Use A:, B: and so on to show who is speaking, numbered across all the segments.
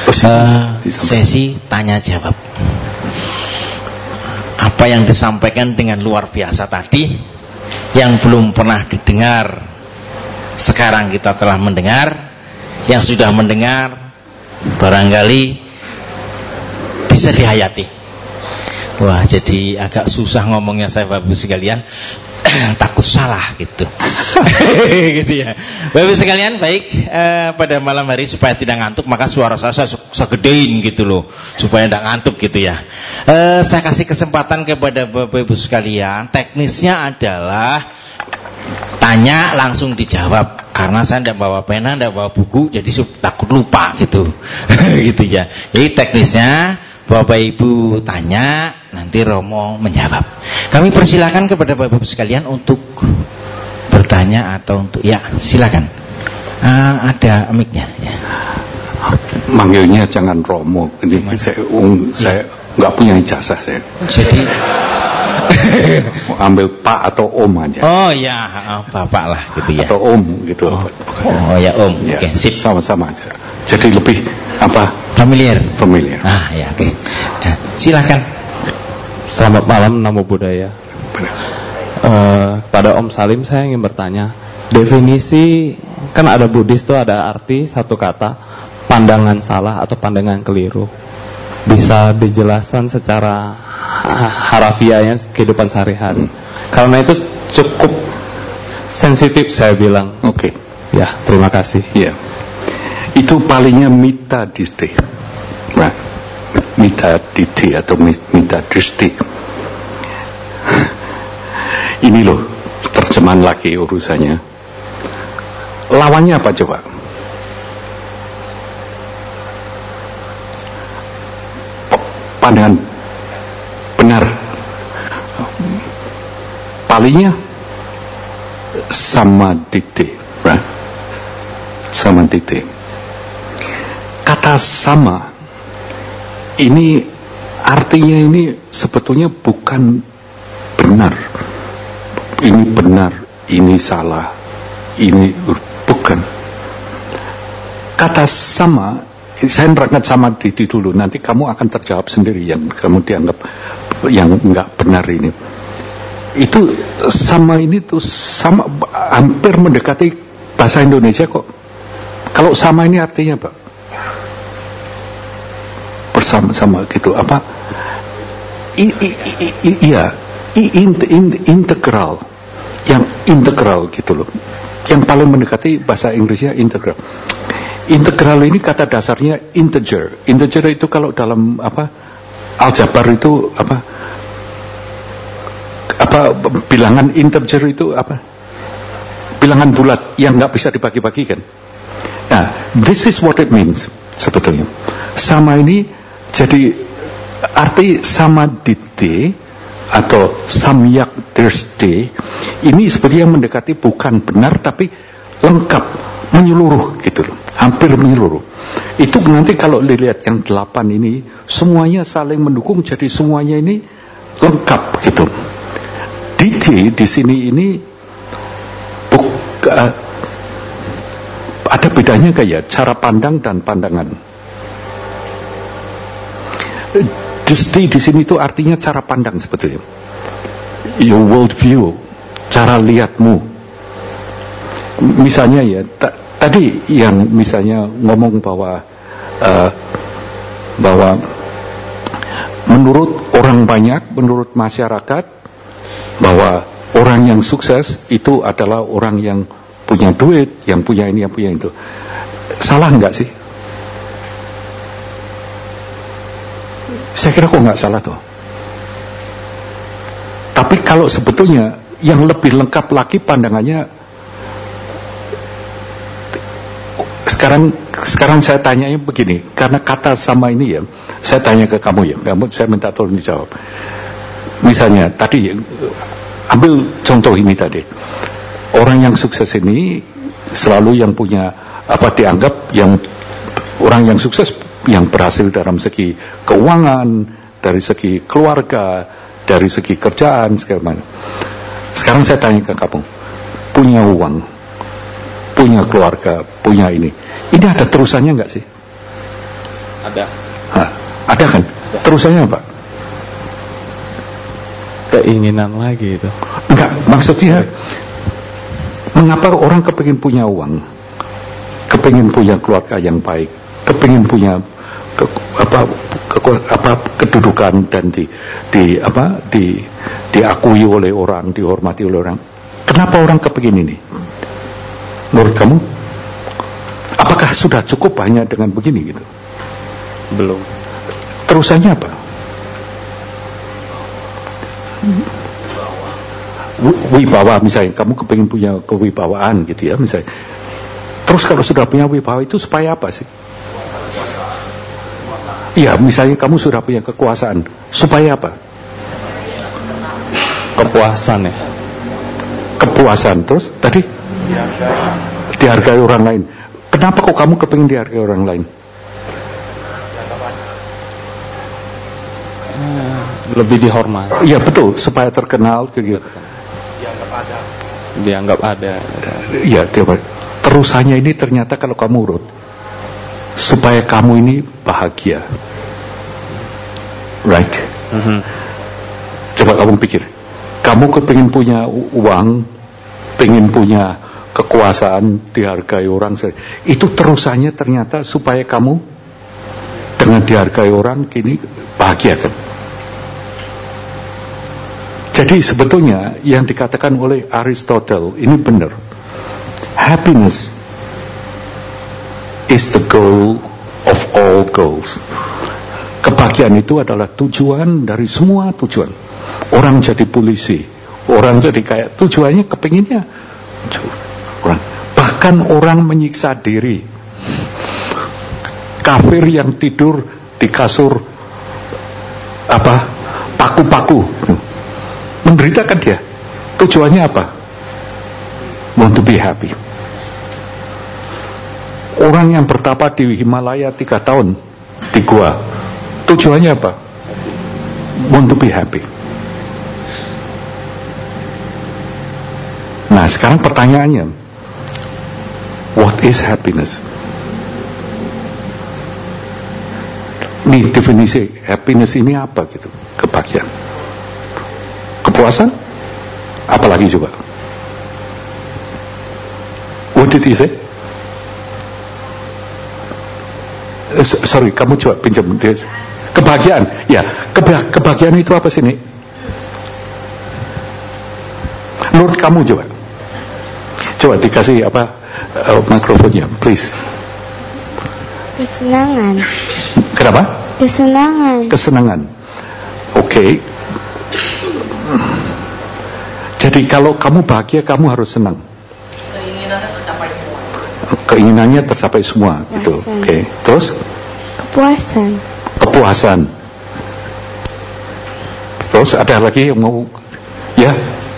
A: Sesi tanya jawab. Apa yang disampaikan dengan luar biasa tadi, yang belum pernah didengar, sekarang kita telah mendengar. Yang sudah mendengar barangkali bisa dihayati. Wah, jadi agak susah ngomongnya saya Bapak Ibu sekalian. Takut salah gitu. Gitu ya. Bapak Ibu sekalian, baik, pada malam hari supaya tidak ngantuk, maka suara saya gedein gitu loh, supaya tidak ngantuk gitu ya. Saya kasih kesempatan kepada Bapak Ibu sekalian. Teknisnya adalah tanya langsung dijawab, karena saya tidak bawa pena, tidak bawa buku, jadi takut lupa gitu. Gitu ya. Jadi teknisnya Bapak Ibu tanya, nanti Romo menjawab. Kami persilakan kepada Bapak Ibu sekalian untuk bertanya atau untuk, ya silakan. Ada mic-nya ya.
B: Manggilnya jangan Romo. Ini saya nggak punya ijazah saya.
A: Jadi
B: ambil Pak atau Om aja.
A: Oh ya, Bapak lah gitu ya.
B: Atau Om gitu.
A: Oh ya Om.
B: Ya,
A: oke, sip.
B: Sama-sama aja. Jadi lebih apa?
A: Familiar.
B: Ya,
A: oke. Nah, silakan.
C: Selamat malam, Namo Buddhaya. Pada Om Salim saya ingin bertanya, definisi kan ada Buddhis tuh ada arti satu kata, pandangan salah atau pandangan keliru. Bisa dijelaskan secara harafiahnya kehidupan sehari-hari. Karena itu cukup sensitif saya bilang.
B: Oke.
C: Ya, terima kasih.
B: Ya. Itu palingnya mita disti. Nah, mita disti atau mita disti. Ini loh terjemahan lagi urusannya. Lawannya apa coba? Pandangan benar. Palingnya samaditi, right? Samaditi. Kata sama ini artinya ini sebetulnya bukan benar. Ini benar, ini salah, ini bukan. Kata sama, saya nerangkan sama dulu, nanti kamu akan terjawab sendiri yang kamu dianggap yang enggak benar ini. Itu sama ini tuh sama hampir mendekati bahasa Indonesia kok. Kalau sama ini artinya apa? Bersama-sama gitu apa? Iya, integral, yang integral gitu loh. Yang paling mendekati bahasa Inggrisnya integral. Integral ini kata dasarnya integer. Integer itu kalau dalam apa aljabar itu apa bilangan integer itu apa? Bilangan bulat yang nggak bisa dibagi-bagikan. Nah, this is what it means sebetulnya. Sama ini jadi arti samaditi atau samyak drishti ini sebenarnya mendekati bukan benar tapi lengkap, menyeluruh gitu loh, hampir menyeluruh. Itu nanti kalau dilihat yang 8 ini semuanya saling mendukung, jadi semuanya ini lengkap gitu. Diti di sini ini ada bedanya kayak cara pandang dan pandangan. Drishti di sini itu artinya cara pandang sebetulnya. Your world view, cara lihatmu. Misalnya ya, tadi yang misalnya ngomong bahwa menurut orang banyak, menurut masyarakat, bahwa orang yang sukses itu adalah orang yang punya duit, yang punya ini, yang punya itu. Salah nggak sih? Saya kira kok nggak salah tuh. Tapi kalau sebetulnya yang lebih lengkap lagi pandangannya, sekarang saya tanyanya begini, karena kata sama ini ya, saya tanya ke kamu ya, saya minta tolong dijawab. Misalnya tadi, ambil contoh ini tadi, orang yang sukses ini selalu yang punya apa dianggap yang orang yang sukses yang berhasil dalam segi keuangan, dari segi keluarga, dari segi kerjaan segala macam. Sekarang saya tanya ke kamu, punya uang, punya keluarga, punya ini ada terusannya nggak sih?
C: Ada.
B: Ada kan?
C: Ada.
B: Terusannya apa?
C: Keinginan lagi itu.
B: Enggak, maksudnya mengapa orang kepingin punya uang, kepingin punya keluarga yang baik, kepingin punya kedudukan dan diakui oleh orang, dihormati oleh orang. Kenapa orang kepingin ini? Menurut kamu, apakah sudah cukup hanya dengan begini gitu?
C: Belum.
B: Terusannya apa? Wibawa, misalnya kamu kepingin punya kewibawaan gitu ya, misalnya. Terus kalau sudah punya wibawa itu supaya apa sih? Iya, misalnya kamu sudah punya kekuasaan, supaya apa?
C: Kepuasan ya.
B: Kepuasan. Terus tadi dihargai orang lain. Kenapa kok kamu kepingin dihargai orang lain?
C: Lebih dihormati.
B: Iya betul, supaya terkenal gitu.
C: Dianggap ada.
B: Iya, terusannya ini ternyata kalau kamu urut, supaya kamu ini bahagia. Right? Coba kamu pikir, kamu kepingin punya uang, pengen punya kekuasaan, dihargai orang, itu terusannya ternyata supaya kamu dengan dihargai orang kini bahagia kan? Jadi sebetulnya yang dikatakan oleh Aristotle ini benar. Happiness is the goal of all goals. Kebahagiaan itu adalah tujuan dari semua tujuan. Orang jadi polisi, orang jadi kayak tujuannya kepinginnya orang. Bahkan orang menyiksa diri. Kafir yang tidur di kasur paku-paku, menderita kan dia. Tujuannya apa? Want to be happy. Orang yang bertapa di Himalaya 3 tahun di gua, tujuannya apa? Want to be happy. Nah sekarang pertanyaannya, what is happiness? Ini definisi happiness ini apa gitu? Kebahagiaan, kepuasan, apalagi coba? What did he say? Sorry, kamu coba pinjam dia. Kebahagiaan, ya. Kebahagiaan itu apa sih, Nik? Menurut kamu coba. Coba dikasih mikrofonnya, please.
D: Kesenangan.
B: Kenapa?
D: Kesenangan.
B: Kesenangan. Oke. Jadi kalau kamu bahagia, kamu harus senang. Keinginannya tercapai semua gitu. Oke. Terus?
D: Kepuasan.
B: Kepuasan. Terus ada lagi yang mau ya?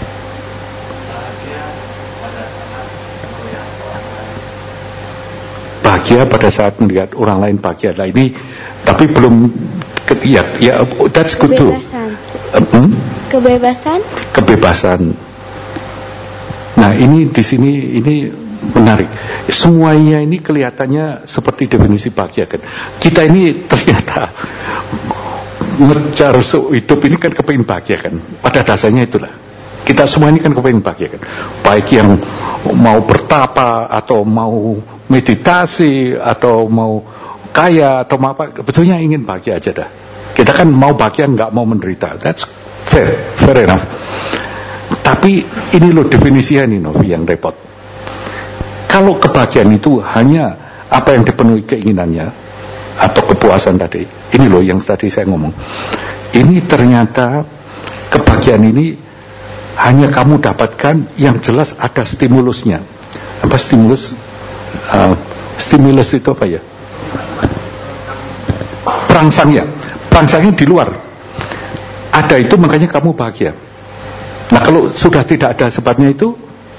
B: Bahagia pada saat melihat orang lain bahagia. Nah ini tapi belum ya that's good too.
D: Kebebasan.
B: Kebebasan. Nah ini di sini ini menarik. Semuanya ini kelihatannya seperti definisi bahagia kan. Kita ini ternyata ngejar hidup ini kan kepingin bahagia kan. Pada dasarnya itulah. Kita semua ini kan kepingin bahagia kan. Baik yang mau bertapa atau mau meditasi atau mau kaya atau mau apa, betulnya ingin bahagia aja dah. Kita kan mau bahagia, nggak mau menderita. That's fair enough. Tapi ini loh definisinya nih Novi yang repot. Kalau kebahagiaan itu hanya apa yang dipenuhi keinginannya atau kepuasan tadi, ini loh yang tadi saya ngomong. Ini ternyata kebahagiaan ini hanya kamu dapatkan yang jelas ada stimulusnya. Apa stimulus? Stimulus itu apa ya? Perangsangnya. Perangsangnya di luar. Ada itu makanya kamu bahagia. Nah kalau sudah tidak ada sebabnya itu,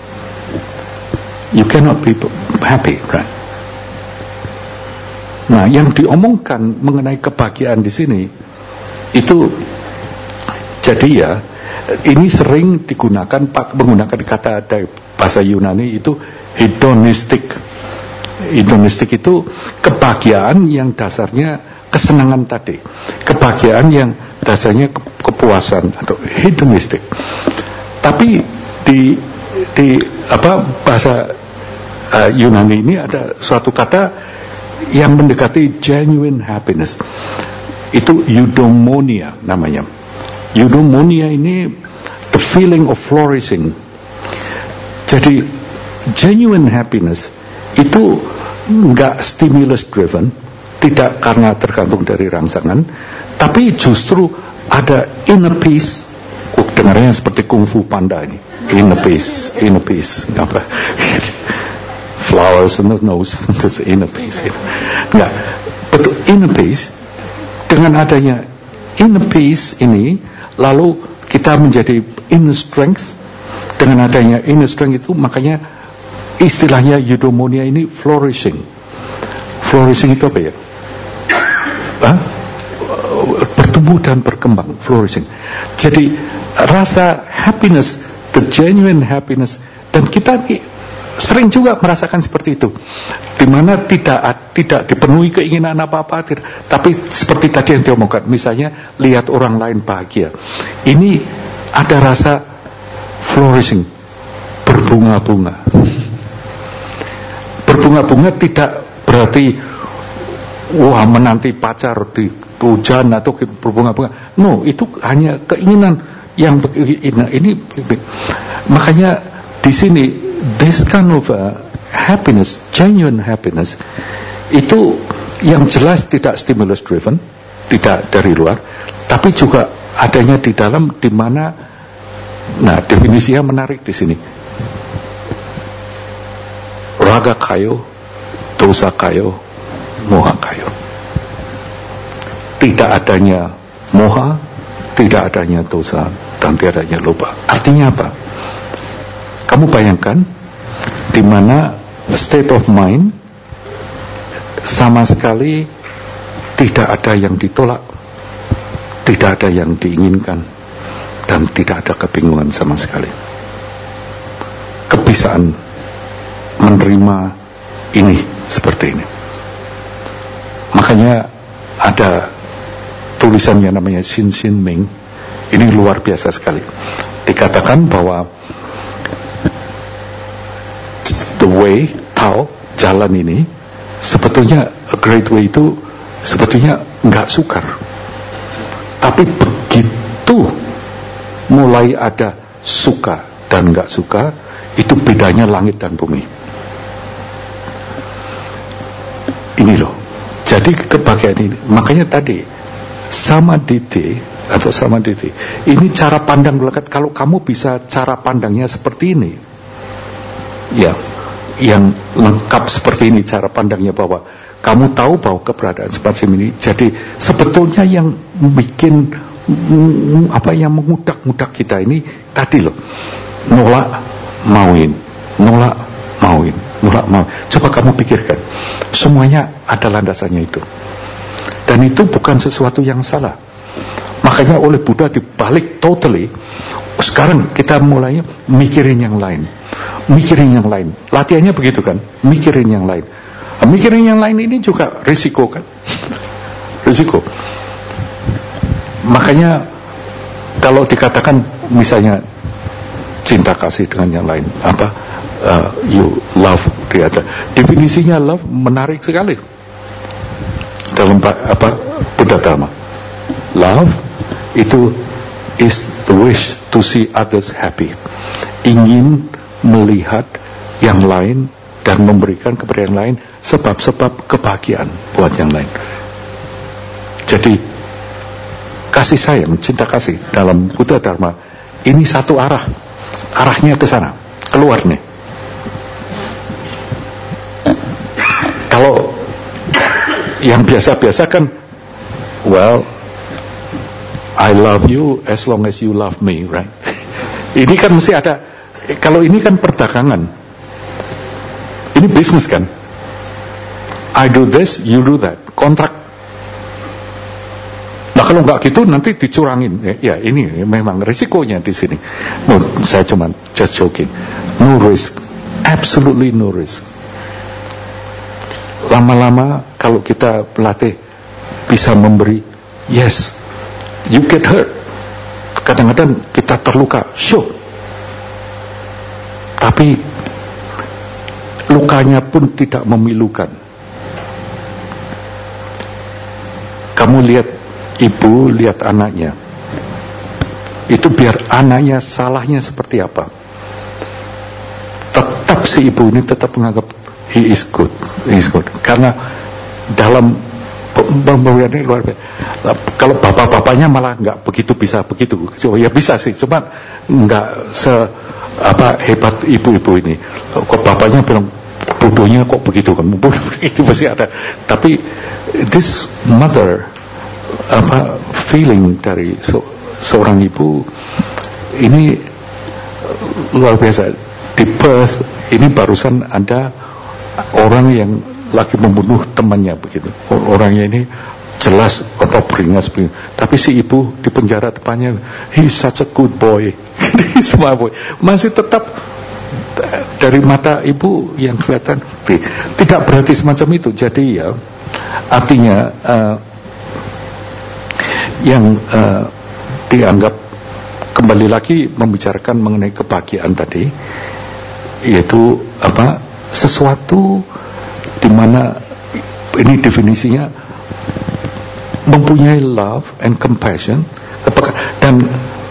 B: you cannot be happy, right? Nah, yang diomongkan mengenai kebahagiaan di sini itu jadi ya, ini sering digunakan menggunakan kata dari bahasa Yunani itu hedonistic. Hedonistik itu kebahagiaan yang dasarnya kesenangan tadi, kebahagiaan yang dasarnya kepuasan atau hedonistik. Tapi di bahasa Yunani ini ada suatu kata yang mendekati genuine happiness. Itu eudaimonia namanya. Eudaimonia ini the feeling of flourishing. Jadi genuine happiness itu enggak stimulus driven, tidak karena tergantung dari rangsangan, tapi justru ada inner peace. Dengarnya seperti kungfu panda ini. Inner peace apa? Flowers in the nose, itu inner peace. Enggak, betul inner peace. Dengan adanya inner peace ini, lalu kita menjadi inner strength. Dengan adanya inner strength itu, makanya istilahnya eudaimonia ini flourishing. Flourishing itu apa ya? Bertumbuh dan berkembang, flourishing. Jadi rasa happiness, the genuine happiness, dan kita sering juga merasakan seperti itu, dimana tidak dipenuhi keinginan apa-apa, tapi seperti tadi yang diomongkan, misalnya lihat orang lain bahagia, ini ada rasa flourishing, berbunga-bunga. Berbunga-bunga tidak berarti wah menanti pacar di hujan atau berbunga-bunga. No, itu hanya keinginan yang ini. Makanya di sini this kind of happiness, genuine happiness, itu yang jelas tidak stimulus driven, tidak dari luar, tapi juga adanya di dalam, di mana, nah definisinya menarik di sini. Raga kayo, dosa kayo, moha kayo. Tidak adanya moha, tidak adanya dosa, dan tidak adanya loba. Artinya apa? Kamu bayangkan di mana state of mind sama sekali tidak ada yang ditolak, tidak ada yang diinginkan, dan tidak ada kebingungan sama sekali. Kebisaan menerima ini seperti ini. Makanya ada tulisan yang namanya Xin Xin Ming. Ini luar biasa sekali. Dikatakan bahwa the way, Tao, jalan ini, sebetulnya a great way itu sebetulnya nggak sukar. Tapi begitu mulai ada suka dan nggak suka, itu bedanya langit dan bumi. Ini loh. Jadi kebahagiaan ini, makanya tadi samadhi atau samadhi, ini cara pandang melekat. Kalau kamu bisa cara pandangnya seperti ini, ya, yang lengkap seperti ini cara pandangnya, bahwa kamu tahu bahwa keberadaan seperti ini. Jadi sebetulnya yang bikin yang mengudak-ngudak kita ini tadi loh, nolak mauin. Coba kamu pikirkan, semuanya ada landasannya itu, dan itu bukan sesuatu yang salah. Makanya oleh Buddha dibalik totally. Sekarang kita mulai mikirin yang lain. Latihannya begitu kan, mikirin yang lain. Mikirin yang lain ini juga risiko kan, risiko. Makanya kalau dikatakan misalnya cinta kasih dengan yang lain, you love the other. Definisinya love menarik sekali dalam Buddha Dharma. Love itu is the wish to see others happy. Ingin melihat yang lain dan memberikan kepada yang lain sebab-sebab kebahagiaan buat yang lain. Jadi kasih sayang, cinta kasih dalam Buddha Dharma ini satu arah, arahnya ke sana, keluar nih. Kalau yang biasa-biasa kan, well, I love you as long as you love me, right? Ini kan mesti ada. Kalau ini kan perdagangan, ini bisnis kan. I do this, you do that, kontrak. Nah kalau nggak gitu nanti dicurangin. Ya ini memang risikonya di sini. No, saya cuma just joking. No risk, absolutely no risk. lama-lama kalau kita pelatih bisa memberi, yes, you get hurt. Kadang-kadang kita terluka, sure. Tapi lukanya pun tidak memilukan. Kamu lihat ibu, lihat anaknya. Itu biar anaknya salahnya seperti apa, tetap si ibu ini tetap menganggap he is good. Karena dalam pemberiannya luar biasa. Kalau bapak-bapaknya malah nggak begitu bisa begitu. Ya bisa sih, cuma nggak hebat ibu-ibu ini. Kok bapaknya bilang bodohnya kok begitu kan? Bodoh itu pasti ada. Tapi this mother feeling dari seorang ibu ini luar biasa. Di Perth ini barusan ada orang yang lagi membunuh temannya begitu. Orangnya ini jelas beringas begitu. Tapi si ibu di penjara depannya, he's such a good boy. Semua boy masih tetap dari mata ibu yang kelihatan tidak berarti semacam itu. Jadi ya artinya yang dianggap kembali lagi membicarakan mengenai kebahagiaan tadi, yaitu sesuatu di mana ini definisinya mempunyai love and compassion, dan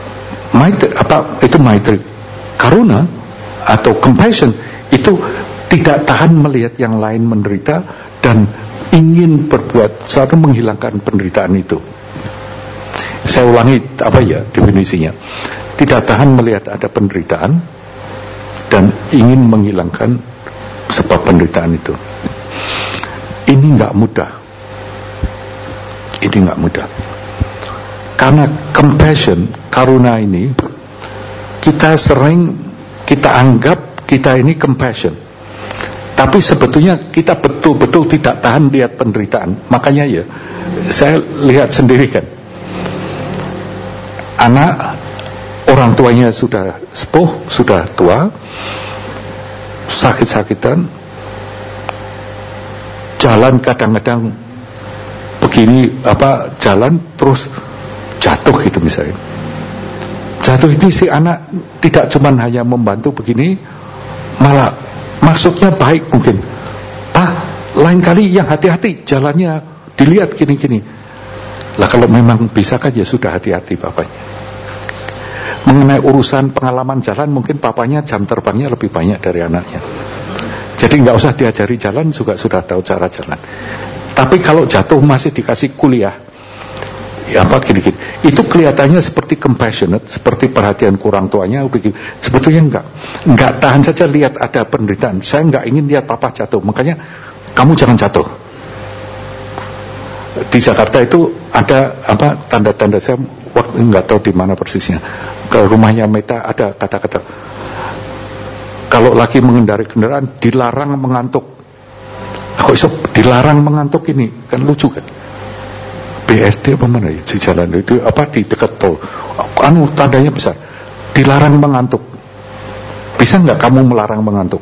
B: maitri karuna atau compassion itu tidak tahan melihat yang lain menderita dan ingin berbuat sesuatu menghilangkan penderitaan itu. Saya ulangi definisinya. Tidak tahan melihat ada penderitaan dan ingin menghilangkan sebab penderitaan itu. Ini nggak mudah. Karena compassion, karuna ini kita anggap kita ini compassion. Tapi sebetulnya kita betul-betul tidak tahan lihat penderitaan. Makanya ya, saya lihat sendiri kan. Anak, orang tuanya sudah sepuh, sudah tua, sakit-sakitan, jalan kadang-kadang begini, jalan terus jatuh gitu misalnya. Jatuh ini si anak tidak cuma hanya membantu begini, malah maksudnya baik mungkin. Lain kali yang hati-hati, jalannya dilihat gini-gini. Lah kalau memang bisa kan ya sudah hati-hati bapaknya. Mengenai urusan pengalaman jalan, mungkin papanya jam terbangnya lebih banyak dari anaknya. Jadi nggak usah diajari jalan juga sudah tahu cara jalan. Tapi kalau jatuh masih dikasih kuliah, gini-gini. Itu kelihatannya seperti compassionate, seperti perhatian kurang tuanya. Sebetulnya nggak tahan saja lihat ada penderitaan. Saya nggak ingin lihat papa jatuh, makanya kamu jangan jatuh. Di Jakarta itu ada tanda-tanda, saya waktu nggak tahu di mana persisnya. Ke rumahnya Meta ada kata-kata, kalau lagi mengendarai kendaraan dilarang mengantuk. Kok iso dilarang mengantuk ini? Kan lucu kan? BSD apa mana ya, di jalan itu di dekat tol. Tandanya besar. Dilarang mengantuk. Bisa nggak kamu melarang mengantuk?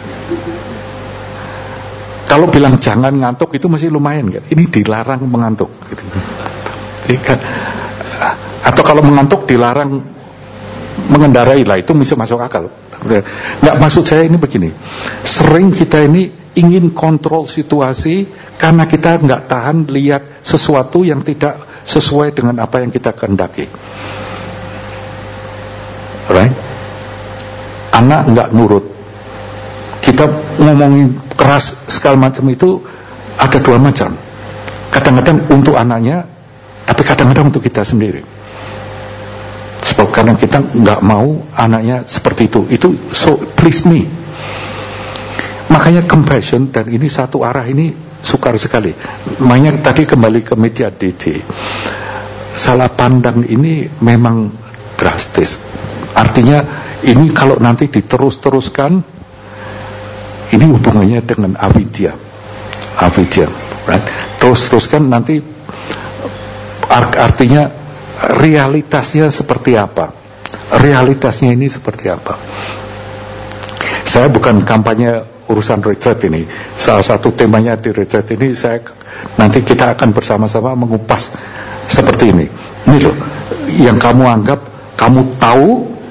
B: Kalau bilang jangan ngantuk itu masih lumayan kan? Ini dilarang mengantuk gitu. Jadi kan, atau kalau mengantuk dilarang mengendarai, lah itu bisa masuk akal. Nggak, maksud saya ini begini, sering kita ini ingin kontrol situasi karena kita nggak tahan lihat sesuatu yang tidak sesuai dengan apa yang kita kehendaki. Right? Anak nggak nurut, kita ngomongin keras segala macam itu ada dua macam. Kadang-kadang untuk anaknya, tapi kadang-kadang untuk kita sendiri. Sebab karena kita nggak mau anaknya seperti itu. Itu so please me. Makanya compassion dan ini satu arah ini sukar sekali. Makanya tadi kembali ke media DT. Salah pandang ini memang drastis. Artinya ini kalau nanti diterus-teruskan, ini hubungannya dengan avidya, right? Terus-teruskan nanti artinya realitasnya seperti apa? Realitasnya ini seperti apa? Saya bukan kampanye urusan retreat ini. Salah satu temanya di retreat ini nanti kita akan bersama-sama mengupas seperti ini. Ini loh, yang kamu anggap kamu tahu,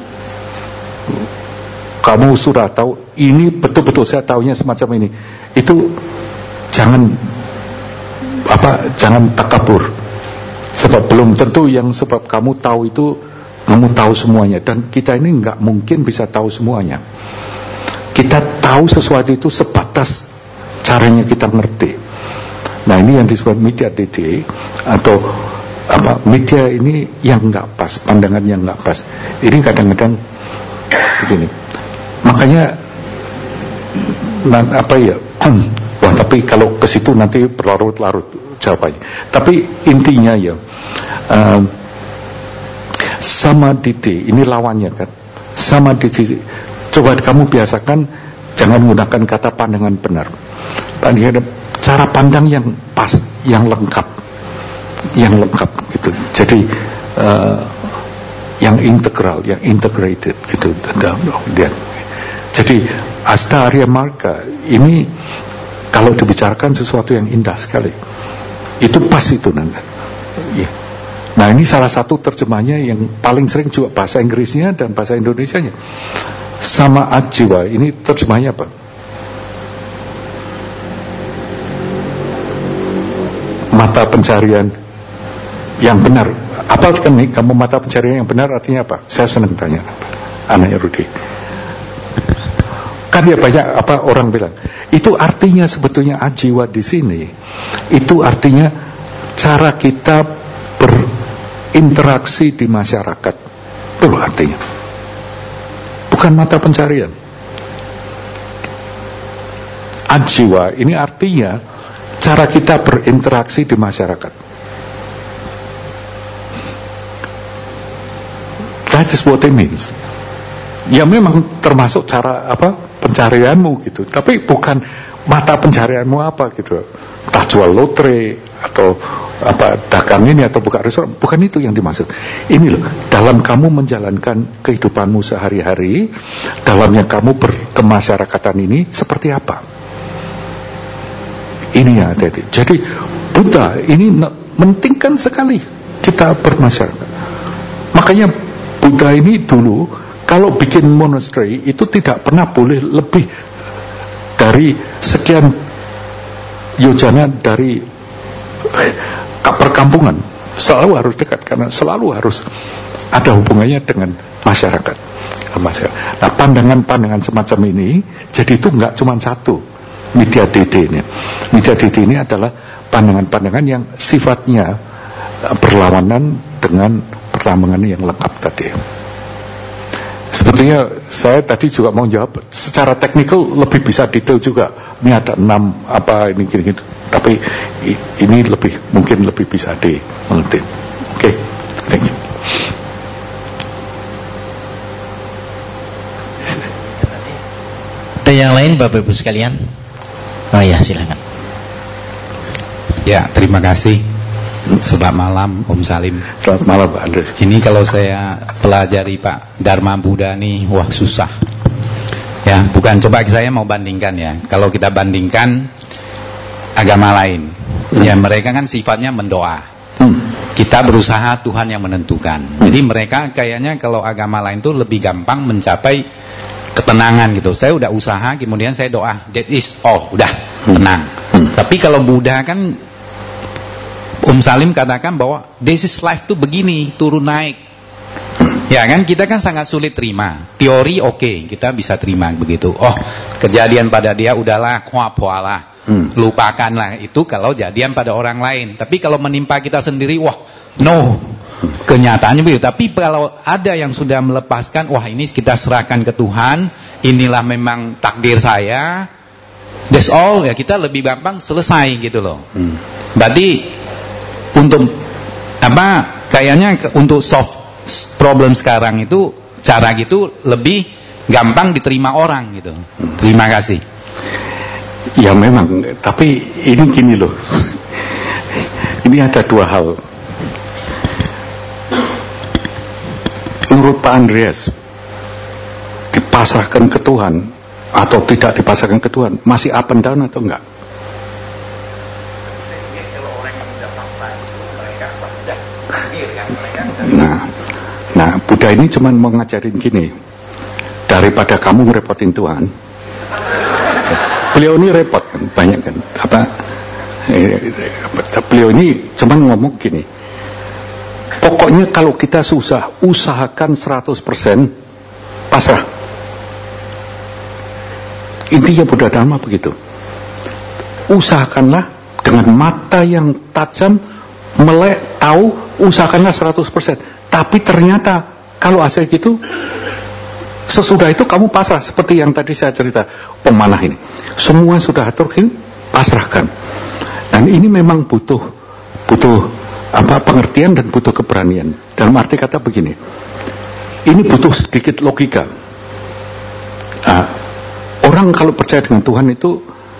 B: kamu sudah tahu, ini betul-betul saya tahunya semacam ini. Itu jangan takabur. Sebab belum tentu yang sebab kamu tahu itu kamu tahu semuanya, dan kita ini nggak mungkin bisa tahu semuanya. Kita tahu sesuatu itu sebatas caranya kita ngerti. Nah, ini yang disebut media DD atau media ini yang nggak pas, pandangan yang nggak pas. Ini kadang-kadang begini. Makanya wah, tapi kalau ke situ nanti berlarut-larut jawabannya. Tapi intinya ya, samadhi ini lawannya kan. Samadhi, coba kamu biasakan jangan menggunakan kata pandangan benar. Cara pandang yang pas, yang lengkap gitu. Jadi yang integral, yang integrated gitu. Jadi Asta Arya Marga ini kalau dibicarakan sesuatu yang indah sekali. Itu pas itu nanti. Ya. Nah, ini salah satu terjemahnya yang paling sering juga bahasa Inggrisnya dan bahasa Indonesianya. Sama ajiwa, ini terjemahnya apa? Mata pencarian yang benar. Apa kan nih, kamu mata pencarian yang benar artinya apa? Saya senang tanya anaknya Rudi. Kan ya banyak orang bilang. Itu artinya sebetulnya ajiwa di sini. Itu artinya cara kita berinteraksi di masyarakat. Itu loh artinya. Bukan mata pencarian. Ajiwa ini artinya cara kita berinteraksi di masyarakat. That is what it means. Ya memang termasuk cara pencarianmu gitu, tapi bukan mata pencarianmu gitu. Entah jual lotre atau dagang ini atau buka restoran, bukan itu yang dimaksud. Ini loh, dalam kamu menjalankan kehidupanmu sehari-hari, dalamnya kamu berkemasyarakatan ini seperti apa? Ini ya tadi. Jadi Buddha ini mentingkan sekali kita bermasyarakat. Makanya Buddha ini dulu kalau bikin monastery itu tidak pernah boleh lebih dari sekian yojana dari perkampungan. Selalu harus dekat karena selalu harus ada hubungannya dengan masyarakat. Nah, pandangan-pandangan semacam ini jadi itu nggak cuma satu. Media DD ini. Media DD ini adalah pandangan-pandangan yang sifatnya berlawanan dengan pandangan yang lengkap tadi. Sebetulnya saya tadi juga mau jawab secara teknikal lebih bisa detail juga. Ini ada 6 ini gini-gini. Tapi ini mungkin lebih bisa dimengerti. Oke, thank you.
A: Ada yang lain Bapak Ibu sekalian? Oh ya, silakan.
E: Ya, terima kasih. Selamat malam Om Salim.
B: Selamat malam Pak Andres.
E: Ini kalau saya pelajari Pak Dharma Buddha nih, wah susah. Ya, bukan, coba saya mau bandingkan ya. Kalau kita bandingkan agama lain, ya mereka kan sifatnya mendoa. Kita berusaha, Tuhan yang menentukan. Jadi mereka kayaknya kalau agama lain tuh lebih gampang mencapai ketenangan gitu. Saya udah usaha, kemudian saya doa, that is all, udah tenang. Tapi kalau Buddha kan Om Salim katakan bahwa this is life tuh begini, turun naik. Ya kan, kita kan sangat sulit terima. Teori oke, kita bisa terima begitu. Oh, kejadian pada dia udahlah, kuapualah. Lupakanlah itu kalau jadian pada orang lain. Tapi kalau menimpa kita sendiri, wah, no. Kenyataannya begitu. Tapi kalau ada yang sudah melepaskan, wah ini kita serahkan ke Tuhan, inilah memang takdir saya. That's all, ya kita lebih gampang selesai gitu loh. Berarti untuk kayaknya untuk solve problem sekarang itu cara gitu lebih gampang diterima orang gitu. Terima kasih.
B: Ya memang, tapi ini gini loh. Ini ada 2 hal. Menurut Pak Andreas, dipasrahkan ke Tuhan atau tidak dipasrahkan ke Tuhan, masih up and down atau enggak? Nah, Buddha ini cuma mau ngajarin gini, daripada kamu ngerepotin Tuhan. Beliau ini repot kan, banyak kan, beliau ini cuma ngomong gini, pokoknya kalau kita susah, usahakan 100% pasrah. Intinya Buddha Dharma begitu. Usahakanlah dengan mata yang tajam, melek, tahu, usahakanlah 100%. Tapi ternyata kalau hasil gitu, sesudah itu kamu pasrah. Seperti yang tadi saya cerita, pemanah ini, semua sudah atur, pasrahkan. Dan ini memang butuh pengertian dan butuh keberanian. Dalam arti kata begini, ini butuh sedikit logika. Orang kalau percaya dengan Tuhan itu,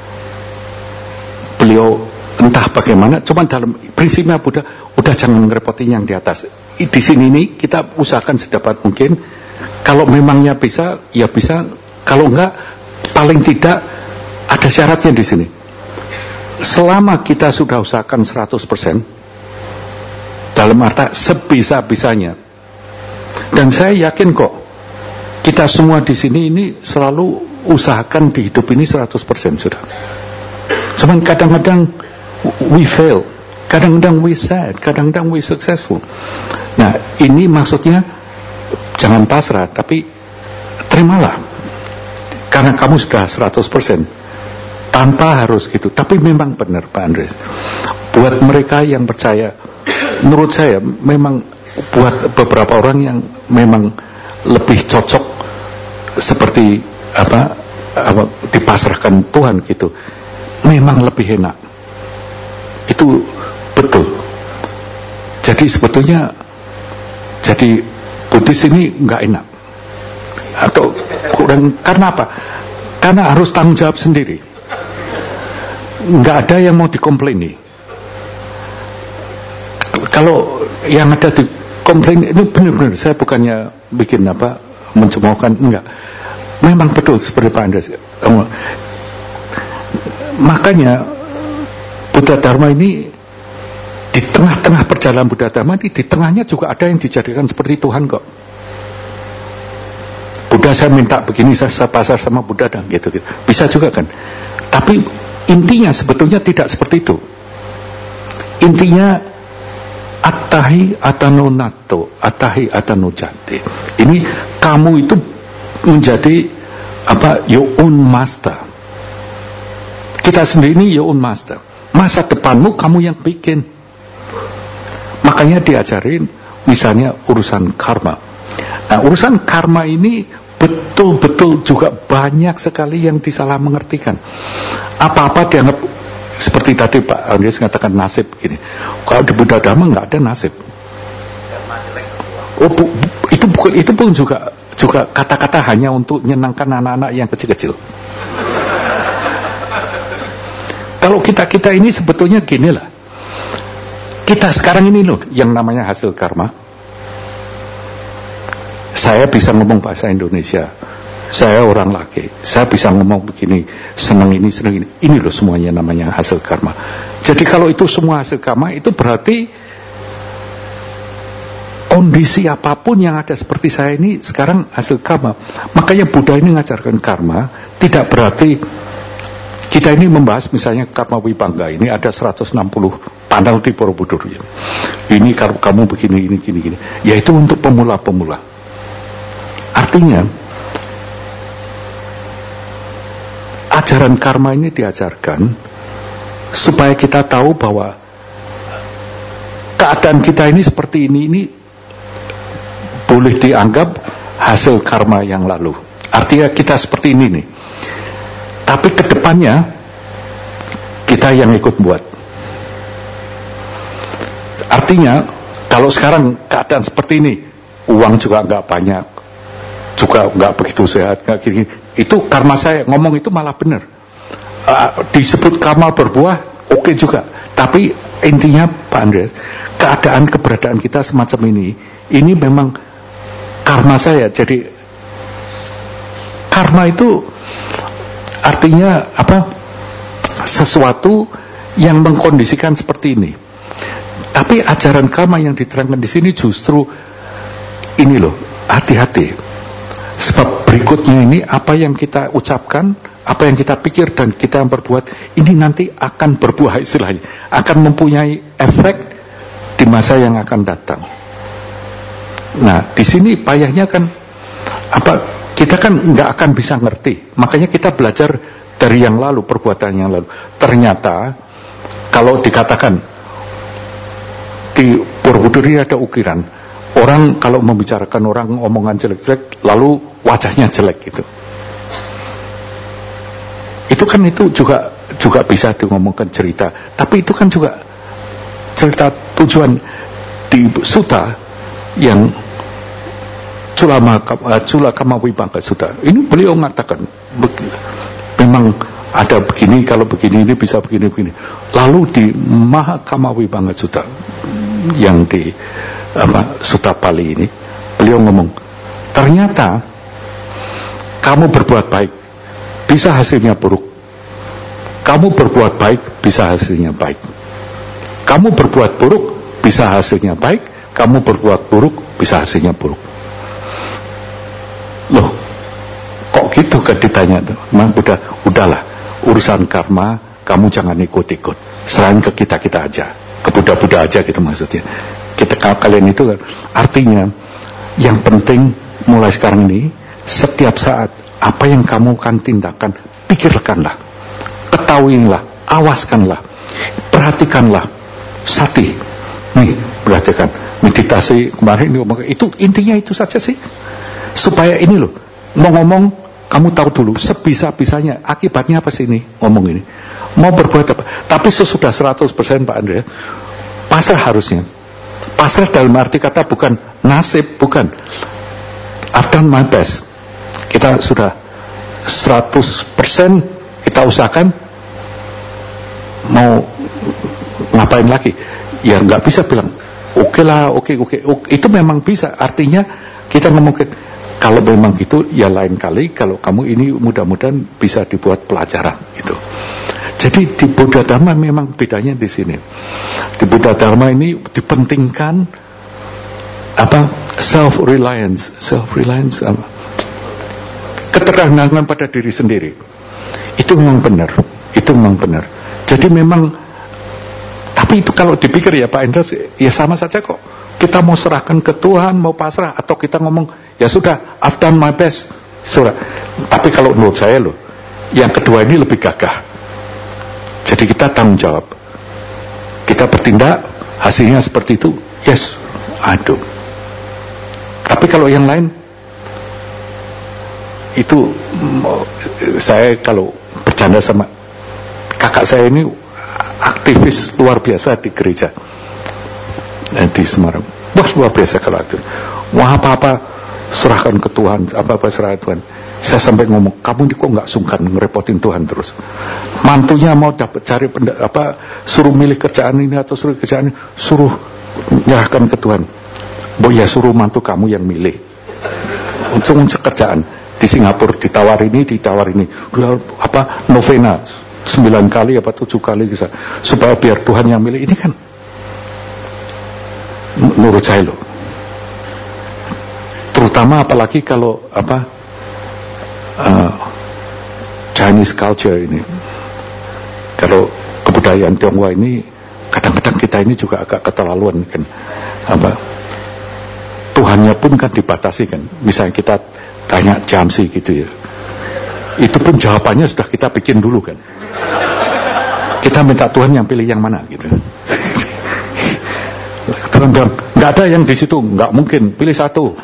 B: beliau entah bagaimana, cuman dalam prinsipnya Buddha, udah jangan ngerepotin yang di atas. Di sini nih kita usahakan sedapat mungkin. Kalau memangnya bisa, ya bisa. Kalau enggak, paling tidak ada syaratnya di sini. Selama kita sudah usahakan 100%, dalam arti sebisa-bisanya. Dan saya yakin kok, kita semua di sini ini selalu usahakan di hidup ini 100% sudah. Cuman kadang-kadang we fail, kadang-kadang we sad, kadang-kadang we successful. Nah, ini maksudnya jangan pasrah, tapi terimalah. Karena kamu sudah 100%. Tanpa harus gitu. Tapi memang benar Pak Andres. Buat mereka yang percaya, menurut saya memang buat beberapa orang yang memang lebih cocok seperti dipasrahkan Tuhan gitu. Memang lebih enak. Itu betul. Jadi sebetulnya jadi Buddhis ini nggak enak atau kurang. Karena apa? Karena harus tanggung jawab sendiri. Nggak ada yang mau dikomplaini. Kalau yang ada dikomplain ini benar-benar, saya bukannya bikin mencemoohkan, enggak. Memang betul seperti Pak Andres. Makanya Buddha Dharma ini di tengah-tengah perjalanan Buddha Dharma ini, di tengahnya juga ada yang dijadikan seperti Tuhan kok. Buddha saya minta begini, saya pasar sama Buddha dan gitu. Bisa juga kan. Tapi intinya sebetulnya tidak seperti itu. Intinya attahi atano natto, attahi atano jati. Ini kamu itu menjadi your own master. Kita sendiri ini your own master. Masa depanmu kamu yang bikin. Makanya diajarin misalnya urusan karma. Nah, urusan karma ini betul-betul juga banyak sekali yang disalah mengertikan. Apa-apa dianggap seperti tadi Pak Andreas mengatakan nasib gini. Kalau di Buddha Dharma nggak ada nasib. Itu pun juga kata-kata hanya untuk menyenangkan anak-anak yang kecil-kecil. Kalau kita ini sebetulnya gini lah. Kita sekarang ini loh yang namanya hasil karma. Saya bisa ngomong bahasa Indonesia. Saya orang laki. Saya bisa ngomong begini, senang ini, senang ini. Ini loh semuanya namanya hasil karma. Jadi kalau itu semua hasil karma, itu berarti kondisi apapun yang ada seperti saya ini sekarang hasil karma. Makanya Buddha ini mengajarkan karma, tidak berarti kita ini membahas misalnya karma wibangga. Ini ada 160 panel di Borobudur. Ini kalau kamu begini, ini, gini. Yaitu untuk pemula-pemula. Artinya, ajaran karma ini diajarkan supaya kita tahu bahwa keadaan kita ini seperti ini boleh dianggap hasil karma yang lalu. Artinya kita seperti ini nih. Tapi kedepannya kita yang ikut buat. Artinya kalau sekarang keadaan seperti ini, uang juga nggak banyak, juga nggak begitu sehat, nggak gini. Itu karma saya ngomong itu malah benar. Disebut karma berbuah, oke juga. Tapi intinya Pak Andreas, keberadaan kita semacam ini memang karma saya. Jadi karma itu artinya apa? Sesuatu yang mengkondisikan seperti ini. Tapi ajaran karma yang diterangkan di sini justru ini loh, hati-hati. Sebab berikutnya ini apa yang kita ucapkan, apa yang kita pikir dan kita yang berbuat, ini nanti akan berbuah istilahnya, akan mempunyai efek di masa yang akan datang. Nah, di sini payahnya kan apa? Kita kan nggak akan bisa ngerti. Makanya kita belajar dari yang lalu, perbuatan yang lalu. Ternyata kalau dikatakan di Borobudur ini ada ukiran, orang kalau membicarakan orang omongan jelek-jelek, lalu wajahnya jelek gitu. Itu kan itu juga bisa ngomongkan cerita, tapi itu kan juga cerita tujuan di Sutta yang Cula Kamawibangka Sutta. Ini beliau mengatakan memang ada begini, kalau begini ini bisa begini. Lalu di Maha Kamawibangka Sutta yang di Sutta Pali ini, beliau ngomong, ternyata kamu berbuat baik bisa hasilnya buruk, kamu berbuat baik bisa hasilnya baik, kamu berbuat buruk bisa hasilnya baik, kamu berbuat buruk bisa hasilnya buruk. Loh, kok gitu kan ditanya tuh? Memang udahlah, urusan karma kamu jangan ikut-ikut, selain ke kita aja, ke Buddha aja gitu maksudnya. Kalian itu kan artinya yang penting mulai sekarang ini, setiap saat apa yang kamu akan tindakan, pikirkanlah, ketahuilah, awaskanlah, perhatikanlah, sati. Nih, perhatikan, meditasi kemarin itu intinya itu saja sih. Supaya ini loh, mau ngomong kamu tahu dulu sebisa-bisanya akibatnya apa sih ini ngomong ini. Mau berbuat apa? Tapi sesudah 100% Pak Andre, pasrah harusnya. Pasrah dalam arti kata bukan nasib, bukan. I've done my best. Kita sudah 100% kita usahakan, mau ngapain lagi? Ya nggak bisa bilang oke lah, oke. Itu memang bisa. Artinya kita ngomong kalau memang gitu ya lain kali kalau kamu ini mudah-mudahan bisa dibuat pelajaran gitu. Jadi di Buddha Dharma memang bedanya di sini. Di Buddha Dharma ini dipentingkan apa? Self-reliance apa? Ketergantungan pada diri sendiri. Itu memang benar. Jadi memang, tapi itu kalau dipikir ya Pak Endra, ya sama saja kok. Kita mau serahkan ke Tuhan, mau pasrah, atau kita ngomong, ya sudah, I've done my best. Sudah. Tapi kalau menurut saya loh, yang kedua ini lebih gagah. Jadi kita tanggung jawab. Kita bertindak, hasilnya seperti itu, yes, I do. Tapi kalau yang lain, itu saya kalau bercanda sama kakak saya ini aktivis luar biasa di gereja di Semarang. Wah, luar biasa kalau aktif. Wah, apa-apa serahkan ke Tuhan, apa-apa serahkan Tuhan. Saya sampai ngomong, kamu ini kok nggak sungkan ngerepotin Tuhan terus. Mantunya mau dapat cari suruh milih kerjaan ini atau suruh kerjaan ini, suruh nyerahkan ke Tuhan. Ya suruh mantu kamu yang milih. Untuk kerjaan di Singapura ditawar ini. Novena 9 kali apa 7 kali bisa supaya biar Tuhan yang milih. Ini kan menurut saya loh, terutama apalagi kalau Chinese culture ini, kalau kebudayaan Tionghoa ini kadang-kadang kita ini juga agak keterlaluan kan, Tuhannya pun kan dibatasi kan. Misalnya kita tanya Jamsi gitu ya, itu pun jawabannya sudah kita bikin dulu kan. Kita minta Tuhan yang pilih yang mana gitu. Tuhan bilang nggak ada yang di situ, nggak mungkin, pilih satu.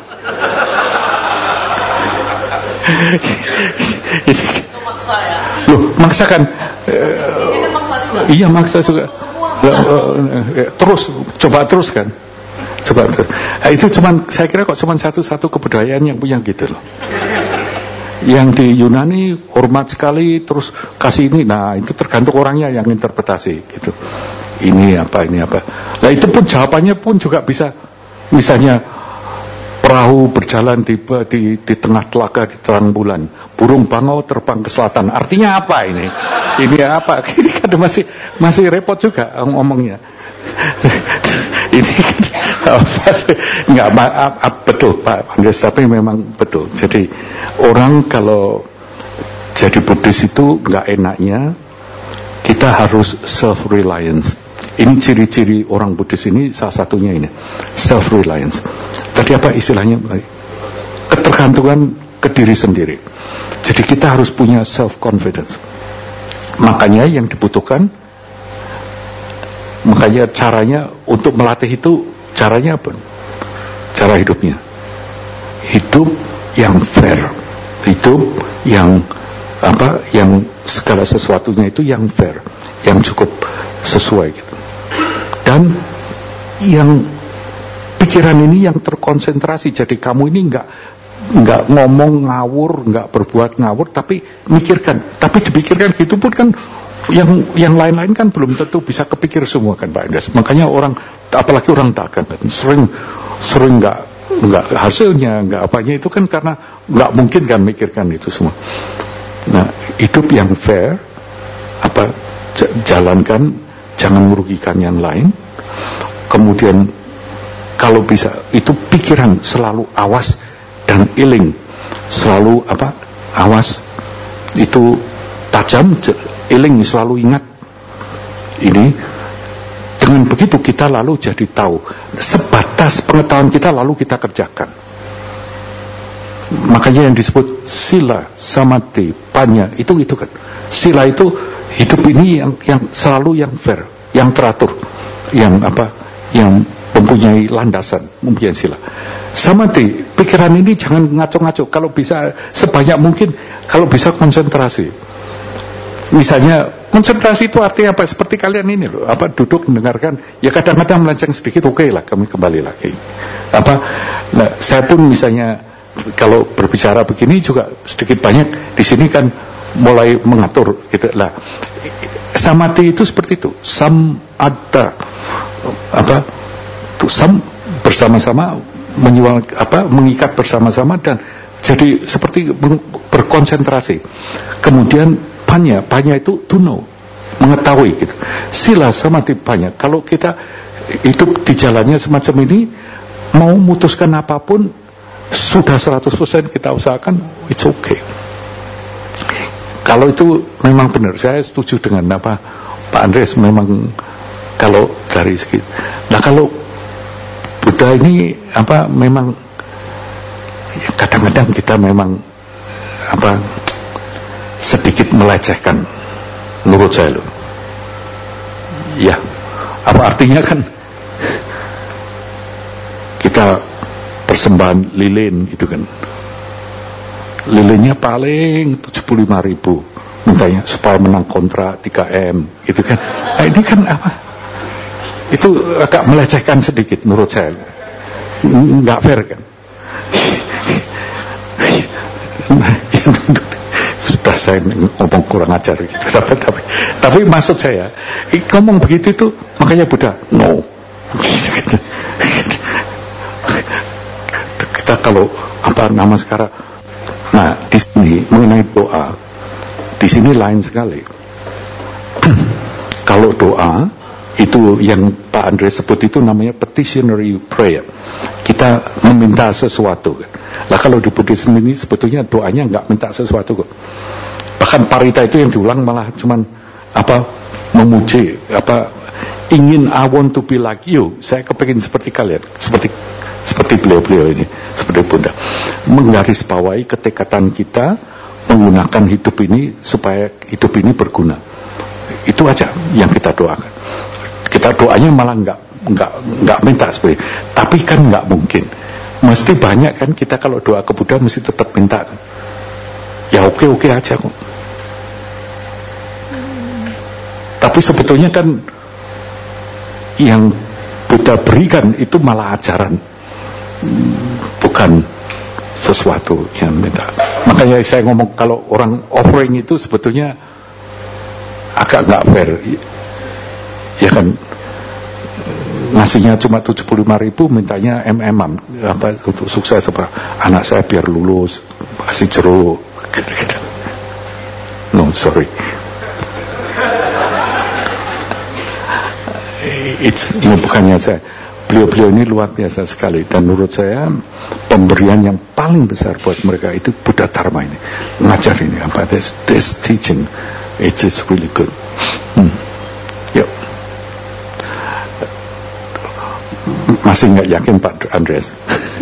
F: Maksa ya.
B: Loh, maksa kan? Iya maksa juga. Terus coba terus kan. Itu cuman, saya kira kok cuman satu kebudayaan yang punya gitu loh. Yang di Yunani hormat sekali, terus kasih ini. Nah itu tergantung orangnya yang interpretasi gitu. Ini apa. Nah itu pun jawabannya pun juga bisa, misalnya perahu berjalan di tengah telaga di terang bulan, burung bangau terbang ke selatan. Artinya apa ini? Ini apa? Ini kan masih repot juga ngomongnya. Ini nggak betul Pak Andreas, tapi memang betul. Jadi orang kalau jadi Buddhis itu nggak enaknya kita harus self-reliance. Ini ciri-ciri orang Buddhis ini, salah satunya ini self-reliance. Tadi apa istilahnya? Ketergantungan ke diri sendiri. Jadi kita harus punya self-confidence. Makanya yang dibutuhkan, makanya caranya untuk melatih itu, caranya apa? Cara hidupnya. Hidup yang fair. Hidup yang yang segala sesuatunya itu yang fair, yang cukup sesuai gitu. Dan yang pikiran ini yang terkonsentrasi. Jadi kamu ini nggak ngomong ngawur, nggak berbuat ngawur, tapi mikirkan. Tapi dipikirkan gitu pun kan yang lain-lain kan belum tentu bisa kepikir semua kan Pak Andreas. Makanya orang, apalagi orang dagang sering nggak hasilnya, nggak apanya itu kan karena nggak mungkin kan mikirkan itu semua. Nah, hidup yang fair, jalankan, jangan merugikan yang lain. Kemudian kalau bisa itu pikiran selalu awas dan iling, selalu awas itu tajam, iling selalu ingat. Ini dengan begitu kita lalu jadi tahu, sebatas pengetahuan kita lalu kita kerjakan. Makanya yang disebut sila, samadhi, panya itu kan. Sila itu hidup ini yang selalu yang fair, yang teratur, yang mempunyai landasan, mempunyai sila. Samadhi, pikiran ini jangan ngaco-ngaco. Kalau bisa sebanyak mungkin, kalau bisa konsentrasi. Misalnya konsentrasi itu artinya apa? Seperti kalian ini loh, duduk mendengarkan, ya kadang-kadang melenceng sedikit, oke lah, kami kembali lagi. Nah, saya pun misalnya kalau berbicara begini juga sedikit banyak di sini kan mulai mengatur gitu lah. Samadhi itu seperti itu, ada sam bersama-sama mengikat bersama-sama dan jadi seperti berkonsentrasi. Kemudian panya itu to know, mengetahui gitu. Sila samadhi panya. Kalau kita hidup di jalannya semacam ini, mau memutuskan apapun sudah 100% kita usahakan, it's okay. Kalau itu memang benar, saya setuju dengan Pak Andreas, memang kalau dari segi. Nah, kalau Buddha ini memang kadang-kadang kita memang sedikit melecehkan menurut saya loh. Ya, artinya kan kita persembahan lilin gitu kan, lilinnya paling 75.000 mintanya supaya menang kontrak 3M gitu kan. Nah, ini kan itu agak melecehkan sedikit menurut saya, nggak fair kan. Sudah saya ngomong kurang ajar gitu, tapi maksud saya ngomong begitu itu makanya Buddha no. Kita kalau nama sekarang, nah di sini mengenai doa, di sini lain sekali. Kalau doa itu yang Pak Andreas sebut itu namanya petitionary prayer. Kita meminta sesuatu. Lah kalau di Buddhisme ini sebetulnya doanya nggak minta sesuatu kok. Bahkan parita itu yang diulang malah cuman memuji, ingin I want to be like you. Saya kepingin seperti kalian, seperti beliau-beliau ini, seperti Buddha, menggarisbawahi ketekatan kita menggunakan hidup ini supaya hidup ini berguna. Itu aja yang kita doakan. Kita doanya malah nggak minta seperti, tapi kan nggak mungkin. Mesti banyak kan kita kalau doa ke Buddha mesti tetap minta kan. Ya oke aja kok. Tapi sebetulnya kan yang Buddha berikan itu malah ajaran, bukan sesuatu yang minta. Makanya saya ngomong kalau orang offering itu sebetulnya agak nggak fair, ya kan, ngasihnya cuma 75.000, mintanya MM-an untuk sukses, anak saya biar lulus, kasih jeruk, gitu-gitu. sorry. Bukannya saya. Beliau-beliau ini luar biasa sekali, dan menurut saya pemberian yang paling besar buat mereka itu Buddha Dharma ini, ngajar ini apa, this teaching, it is really good. Yuk. Masih nggak yakin Pak Andreas?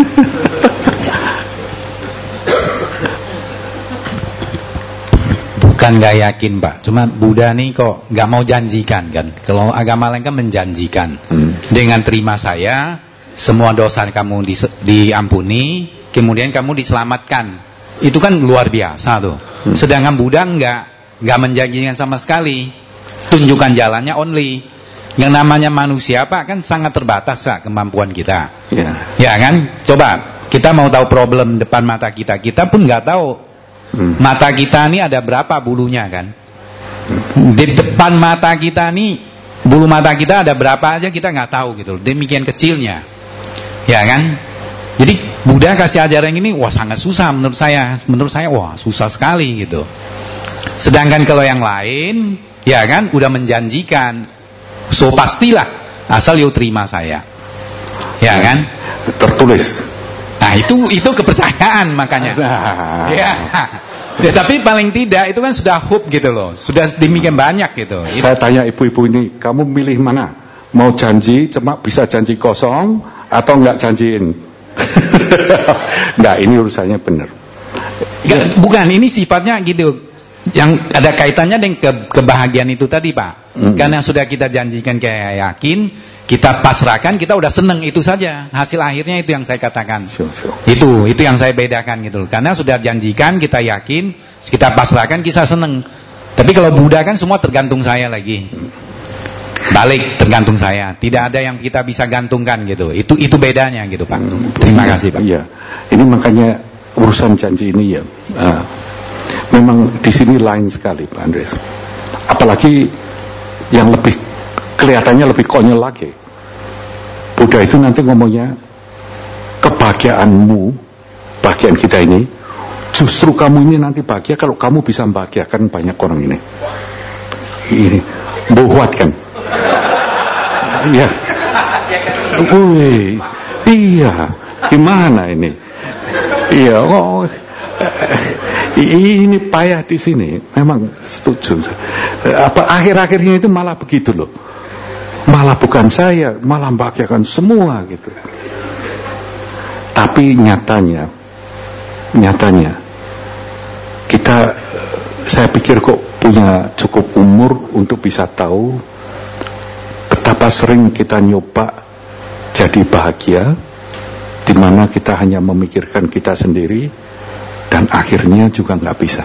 E: Bukan nggak yakin Pak, cuma Buddha nih kok nggak mau janjikan kan. Kalau agama lain kan menjanjikan, dengan terima saya semua dosa kamu diampuni, kemudian kamu diselamatkan. Itu kan luar biasa tuh. Sedangkan Buddha nggak menjanjikan sama sekali, tunjukkan jalannya only. Yang namanya manusia Pak kan sangat terbatas Pak kemampuan kita. Ya kan, coba kita mau tahu problem depan mata kita pun nggak tahu. Mata kita nih ada berapa bulunya kan? Di depan mata kita nih bulu mata kita ada berapa aja kita nggak tahu gitu. Demikian kecilnya, ya kan? Jadi Buddha kasih ajaran ini, wah sangat susah menurut saya. Menurut saya wah susah sekali gitu. Sedangkan kalau yang lain, ya kan, udah menjanjikan, so pastilah asal you terima saya, ya kan?
B: Tertulis.
E: Nah itu kepercayaan makanya. Ya. Ya, tapi paling tidak itu kan sudah hope gitu loh, sudah demikian banyak gitu.
B: Saya tanya ibu-ibu ini, kamu milih mana? Mau janji cuma bisa janji kosong atau enggak janjiin? Enggak, ini urusannya benar.
E: Bukan, ini sifatnya gitu, yang ada kaitannya dengan kebahagiaan itu tadi Pak. Karena sudah kita janjikan, kayak yakin, kita pasrahkan, kita udah seneng, itu saja hasil akhirnya. Itu yang saya katakan. Itu yang saya bedakan gitu. Karena sudah janjikan, kita yakin, kita pasrahkan, kita seneng. Tapi kalau Buddha kan semua tergantung saya lagi. Balik tergantung saya. Tidak ada yang kita bisa gantungkan gitu. Itu bedanya gitu Pak. Terima kasih Pak.
B: Iya. Ini makanya urusan janji ini ya. Memang di sini lain sekali Pak Andreas. Apalagi yang lebih kelihatannya lebih konyol lagi. Buddha itu nanti ngomongnya, kebahagiaanmu, bahagian kita ini, justru kamu ini nanti bahagia kalau kamu bisa membahagiakan banyak orang ini. Ini buat kan? Iya. Wih, iya. Gimana ini? Iya. Oh, ini payah di sini. Memang setuju. Apa akhir-akhirnya itu malah begitu loh. Malah bukan saya, malah membahagiakan semua gitu. Tapi nyatanya saya pikir kok punya cukup umur untuk bisa tahu betapa sering kita nyoba jadi bahagia, di mana kita hanya memikirkan kita sendiri dan akhirnya juga nggak bisa.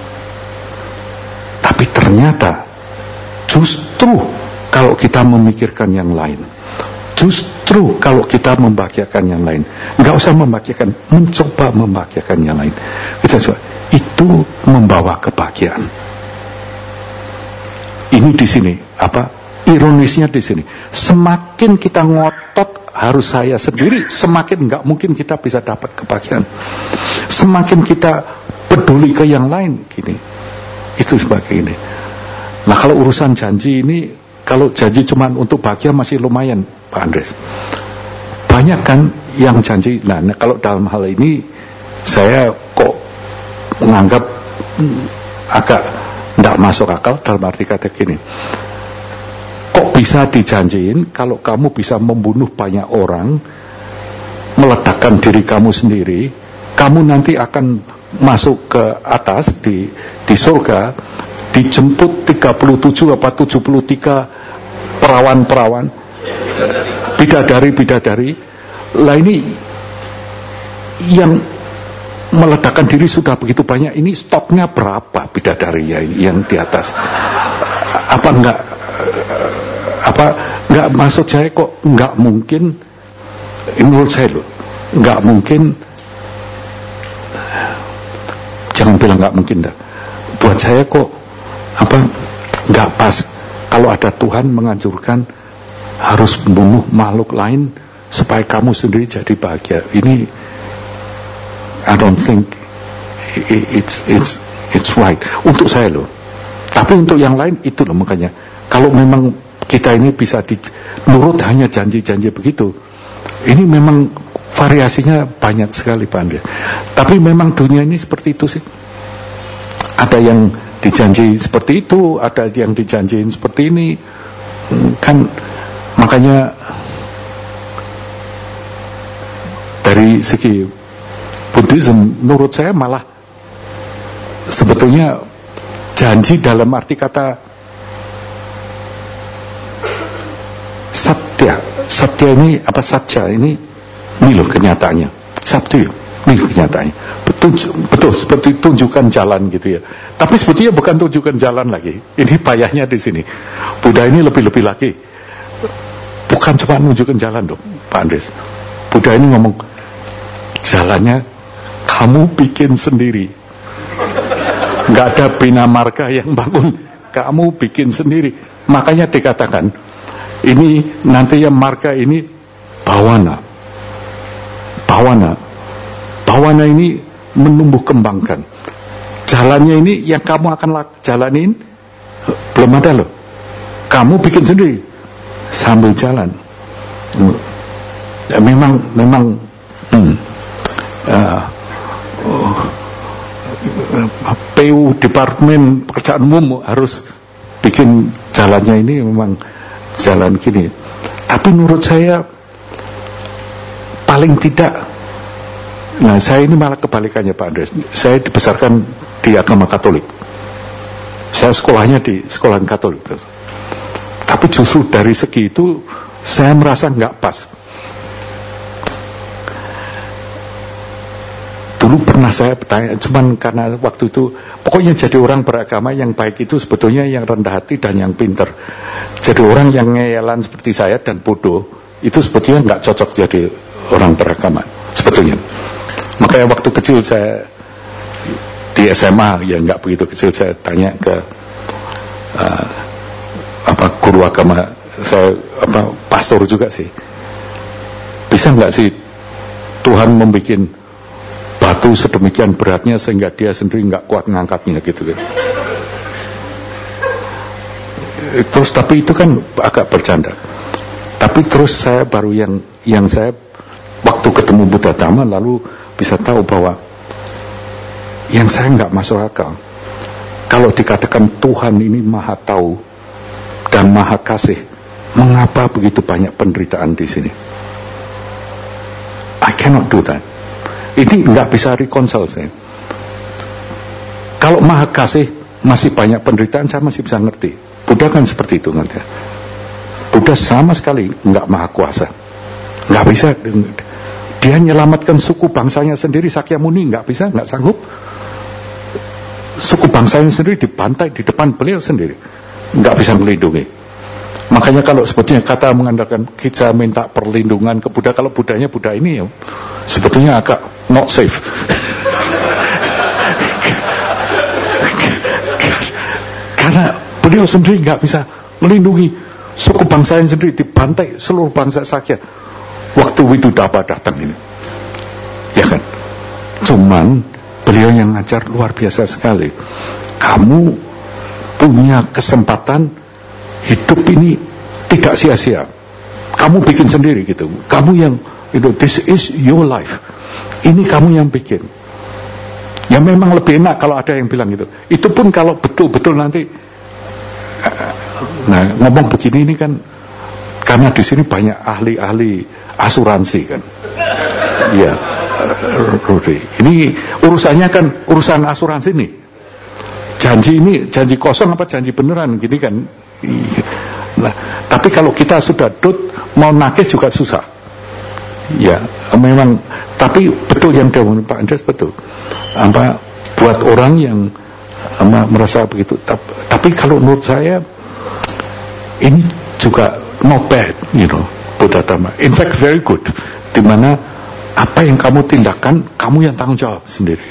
B: Tapi ternyata justru kalau kita memikirkan yang lain, justru kalau kita membahagiakan yang lain, nggak usah membahagiakan, mencoba membahagiakan yang lain, itu membawa kebahagiaan. Ini di sini apa ironisnya di sini, semakin kita ngotot harus saya sendiri, semakin nggak mungkin kita bisa dapat kebahagiaan. Semakin kita peduli ke yang lain, gini, itu sebagai ini. Nah kalau urusan janji ini, kalau janji cuma untuk bahagia masih lumayan Pak Andreas. Banyak kan yang janji. Nah kalau dalam hal ini saya kok menganggap agak tidak masuk akal, dalam arti kata gini, kok bisa dijanjiin kalau kamu bisa membunuh banyak orang, meledakkan diri kamu sendiri, kamu nanti akan masuk ke atas di surga, dijemput 37 apa 73 perawan-perawan, bidadari. Lah ini yang meledakkan diri sudah begitu banyak, ini stoknya berapa bidadari ya yang di atas? Apa enggak maksud saya kok enggak mungkin, menurut saya loh, enggak mungkin, jangan bilang enggak mungkin dah. Buat saya kok enggak pas kalau ada Tuhan menganjurkan harus membunuh makhluk lain supaya kamu sendiri jadi bahagia. Ini I don't think it's right untuk saya loh. Tapi untuk yang lain itu loh, makanya kalau memang kita ini bisa nurut hanya janji-janji begitu, ini memang variasinya banyak sekali Pak Andre. Tapi memang dunia ini seperti itu sih. Ada yang dijanji seperti itu, ada yang dijanjiin seperti ini. Kan makanya dari segi Buddhism menurut saya malah sebetulnya janji dalam arti kata satya ini apa, satya ini loh kenyataannya, satya ini kenyataannya, betul seperti tunjukkan jalan gitu ya. Tapi sebetulnya bukan tunjukkan jalan lagi. Ini payahnya di sini. Buddha ini lebih lagi, bukan cuma menunjukkan jalan dong Pak Andres. Buddha ini ngomong jalannya kamu bikin sendiri. Nggak ada bina marga yang bangun, kamu bikin sendiri. Makanya dikatakan ini nanti yang marga ini bawana ini menumbuh kembangkan. Jalannya ini yang kamu akan jalanin belum ada loh, kamu bikin sendiri sambil jalan. Ya, memang PU Departemen Pekerjaan Umum harus bikin jalannya ini memang jalan gini. Tapi menurut saya paling tidak, nah saya ini malah kebalikannya Pak Andres. Saya dibesarkan di agama Katolik, saya sekolahnya di sekolah Katolik, tapi justru dari segi itu saya merasa nggak pas. Dulu pernah saya bertanya, cuman karena waktu itu pokoknya jadi orang beragama yang baik itu sebetulnya yang rendah hati dan yang pinter. Jadi orang yang ngeyelan seperti saya dan bodoh itu sebetulnya nggak cocok jadi orang beragama sebetulnya. Makanya waktu kecil saya di SMA, ya nggak begitu kecil, saya tanya ke guru agama saya, pastor juga sih, bisa nggak sih Tuhan membuat batu sedemikian beratnya sehingga dia sendiri nggak kuat ngangkatnya gitu. Terus tapi itu kan agak bercanda. Tapi terus saya baru yang saya waktu ketemu Buddha Dhamma lalu bisa tahu bahwa yang saya nggak masuk akal. Kalau dikatakan Tuhan ini maha tahu dan maha kasih, mengapa begitu banyak penderitaan di sini? I cannot do that. Ini nggak bisa reconcile saya. Kalau maha kasih masih banyak penderitaan, saya masih bisa ngerti. Buddha kan seperti itu ngerti. Buddha sama sekali nggak maha kuasa, nggak bisa. Dia menyelamatkan suku bangsanya sendiri, Sakyamuni nggak bisa, nggak sanggup. Suku bangsanya sendiri dibantai di depan beliau sendiri, nggak bisa melindungi. Makanya kalau sebetulnya kata mengandalkan kita minta perlindungan ke Buddha, kalau Buddhanya Buddha ini ya sebetulnya agak not safe. Karena beliau sendiri nggak bisa melindungi suku bangsanya sendiri, dibantai seluruh bangsa Sakya waktu Widudaba datang ini, ya kan? Cuman beliau yang ngajar luar biasa sekali. Kamu punya kesempatan hidup ini tidak sia-sia. Kamu bikin sendiri gitu. Kamu yang itu, this is your life. Ini kamu yang bikin. Ya memang lebih enak kalau ada yang bilang gitu. Itu pun kalau betul-betul nanti. Nah ngomong begini ini kan karena di sini banyak ahli-ahli asuransi kan. Iya, Rudy. Ini urusannya kan urusan asuransi nih. Janji ini janji kosong apa janji beneran gini kan. Nah, tapi kalau kita sudah mau nagih juga susah. Ya, memang. Tapi betul yang diomongin Pak Andres betul. Buat orang yang merasa begitu. Tapi kalau menurut saya ini juga not bad, Buddha Dhamma. In fact very good. Dimana apa yang kamu tindakan, kamu yang tanggung jawab sendiri.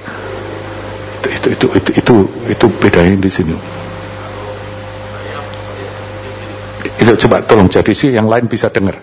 B: Itu bedanya di sini. Itu coba tolong jadi sih yang lain bisa dengar.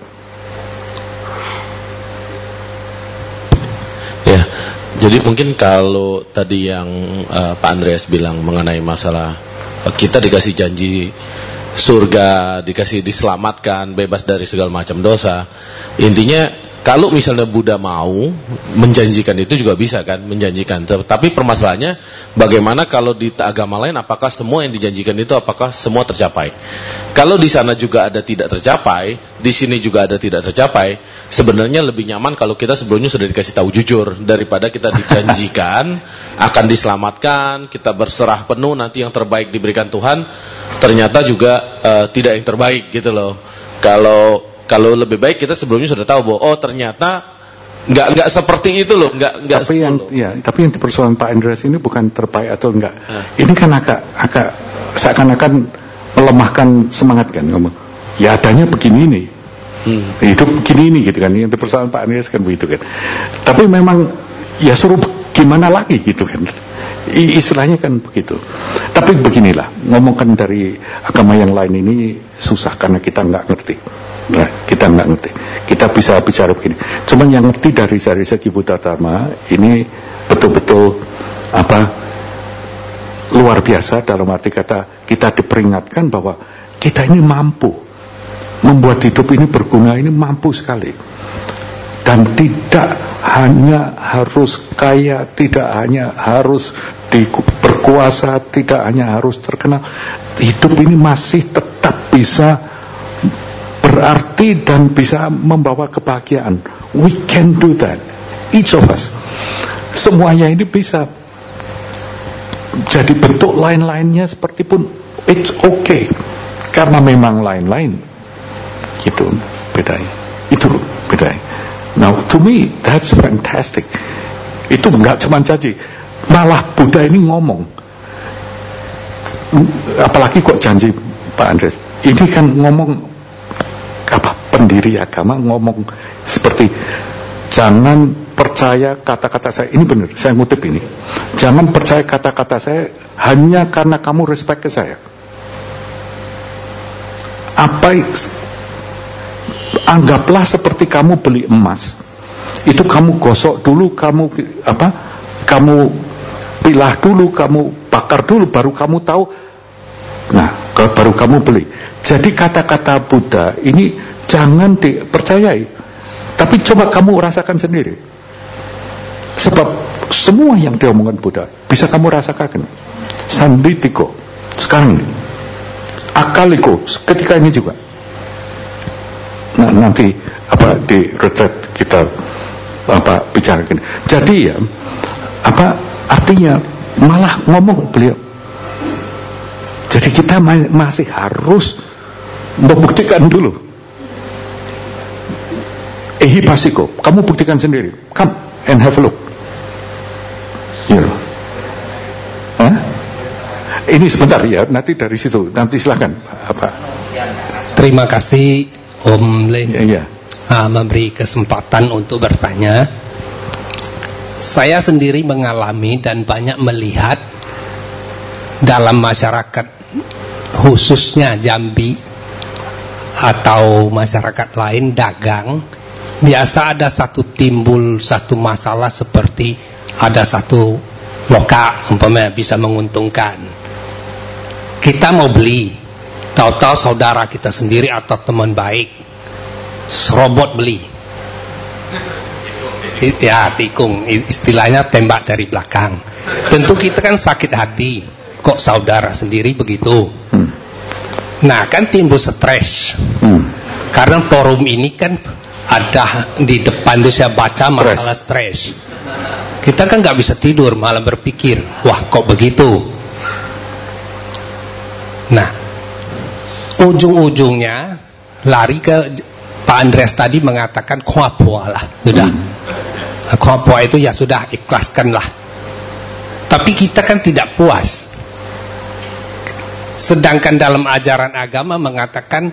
F: Ya, jadi mungkin kalau tadi yang Pak Andreas bilang mengenai masalah kita dikasih janji surga, dikasih diselamatkan, bebas dari segala macam dosa. Intinya kalau misalnya Buddha mau menjanjikan itu juga bisa kan, menjanjikan. Tapi permasalahannya bagaimana kalau di agama lain, apakah semua yang dijanjikan itu apakah semua tercapai? Kalau di sana juga ada tidak tercapai, di sini juga ada tidak tercapai, sebenarnya lebih nyaman kalau kita sebelumnya sudah dikasih tahu jujur daripada kita dijanjikan akan diselamatkan, kita berserah penuh, nanti yang terbaik diberikan Tuhan, ternyata juga tidak yang terbaik gitu loh. Kalau lebih baik kita sebelumnya sudah tahu bahwa oh ternyata nggak seperti itu loh, nggak.
B: Tapi yang persoalan Pak Andreas ini bukan terbaik atau enggak. Ini kan agak seakan-akan melemahkan semangat kan ngomong. Ya adanya begini nih. Hidup begini nih gitu kan. Yang persoalan Pak Andreas kan begitu kan. Tapi memang ya suruh gimana lagi gitu kan. Istilahnya kan begitu. Tapi beginilah, ngomongkan dari agama yang lain ini susah karena kita nggak ngerti. Nah, kita nggak ngerti. Kita bisa bicara begini. Cuman yang ngerti dari segi Buddha Dharma ini betul-betul luar biasa dalam arti kata kita diperingatkan bahwa kita ini mampu membuat hidup ini berguna, ini mampu sekali. Dan tidak hanya harus kaya, tidak hanya harus berkuasa, tidak hanya harus terkenal. Hidup ini masih tetap bisa berarti dan bisa membawa kebahagiaan. We can do that, each of us. Semuanya ini bisa jadi bentuk lain-lainnya seperti pun it's okay, karena memang lain-lain gitu bedanya. Itu bedanya. Now to me that's fantastic. Itu enggak cuma janji, malah Buddha ini ngomong. Apalagi kok janji Pak Andreas. Ini kan ngomong pendiri agama ngomong seperti jangan percaya kata-kata saya. Ini benar, saya ngutip ini. Jangan percaya kata-kata saya hanya karena kamu respect ke saya. Anggaplah seperti kamu beli emas. Itu kamu gosok dulu, kamu pilah dulu, kamu bakar dulu, baru kamu tahu. Nah, baru kamu beli. Jadi kata-kata Buddha ini jangan dipercayai, tapi coba kamu rasakan sendiri. Sebab semua yang diomongkan Buddha bisa kamu rasakan. Sanditiko sekarang ini, akaliko ketika ini juga. Nah, nanti di retret kita bicarakan. Jadi ya artinya malah ngomong beliau. Jadi kita masih harus membuktikan dulu. Ehipasiko, kamu buktikan sendiri. Come and have a look. Ini sebentar ya, nanti dari situ, nanti silakan.
G: Terima kasih Om Len memberi kesempatan untuk bertanya. Saya sendiri mengalami dan banyak melihat dalam masyarakat khususnya Jambi atau masyarakat lain dagang, biasa ada timbul satu masalah seperti ada satu loka umpamanya bisa menguntungkan. Kita mau beli, tahu-tahu saudara kita sendiri atau teman baik serobot beli. Ya, tikung, istilahnya tembak dari belakang. Tentu kita kan sakit hati, kok saudara sendiri begitu. Nah, kan timbul stres. Karena forum ini kan ada di depan itu saya baca masalah stres. Kita kan nggak bisa tidur, malah berpikir, wah kok begitu. Nah, ujung-ujungnya lari ke Pak Andreas tadi mengatakan kuapua lah, sudah. Kuapua itu ya sudah, ikhlaskanlah. Tapi kita kan tidak puas. Sedangkan dalam ajaran agama mengatakan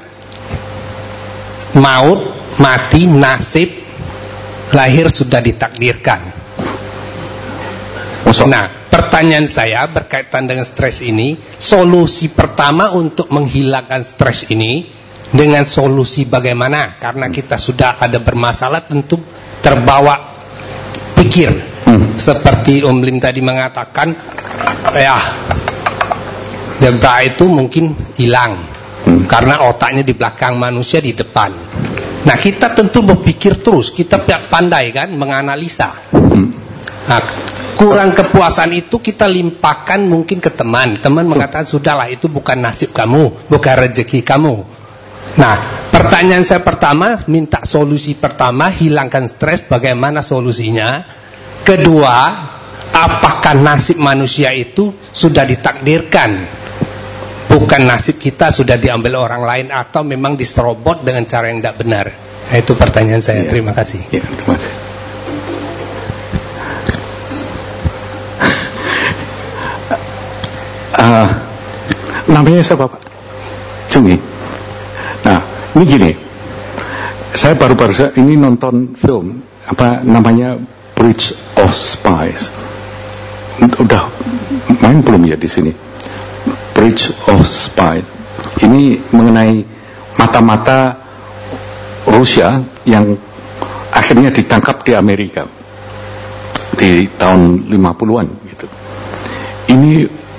G: maut, mati, nasib, lahir sudah ditakdirkan. Nah, pertanyaan saya berkaitan dengan stres ini, solusi pertama untuk menghilangkan stres ini dengan solusi bagaimana? Karena kita sudah ada bermasalah, tentu terbawa pikir. Seperti Om Lim tadi mengatakan, Zebra itu mungkin hilang karena otaknya di belakang, manusia di depan. Nah, kita tentu berpikir terus, kita pandai kan menganalisa. Nah, kurang kepuasan itu kita limpahkan mungkin ke teman. Teman mengatakan, sudahlah, itu bukan nasib kamu, bukan rezeki kamu. Nah, pertanyaan saya pertama, minta solusi pertama, hilangkan stres, bagaimana solusinya? Kedua, apakah nasib manusia itu sudah ditakdirkan? Bukan nasib kita sudah diambil orang lain, atau memang diserobot dengan cara yang tidak benar? Nah, itu pertanyaan saya. Terima kasih.
B: Ya, terima kasih. Namanya siapa, Pak? Cungi. Nah, ini gini. Saya baru-baru ini nonton film apa namanya, Bridge of Spies. Udah main belum ya di sini? Bridge of Spies. Ini mengenai mata-mata Rusia yang akhirnya ditangkap di Amerika di tahun 50-an gitu. Ini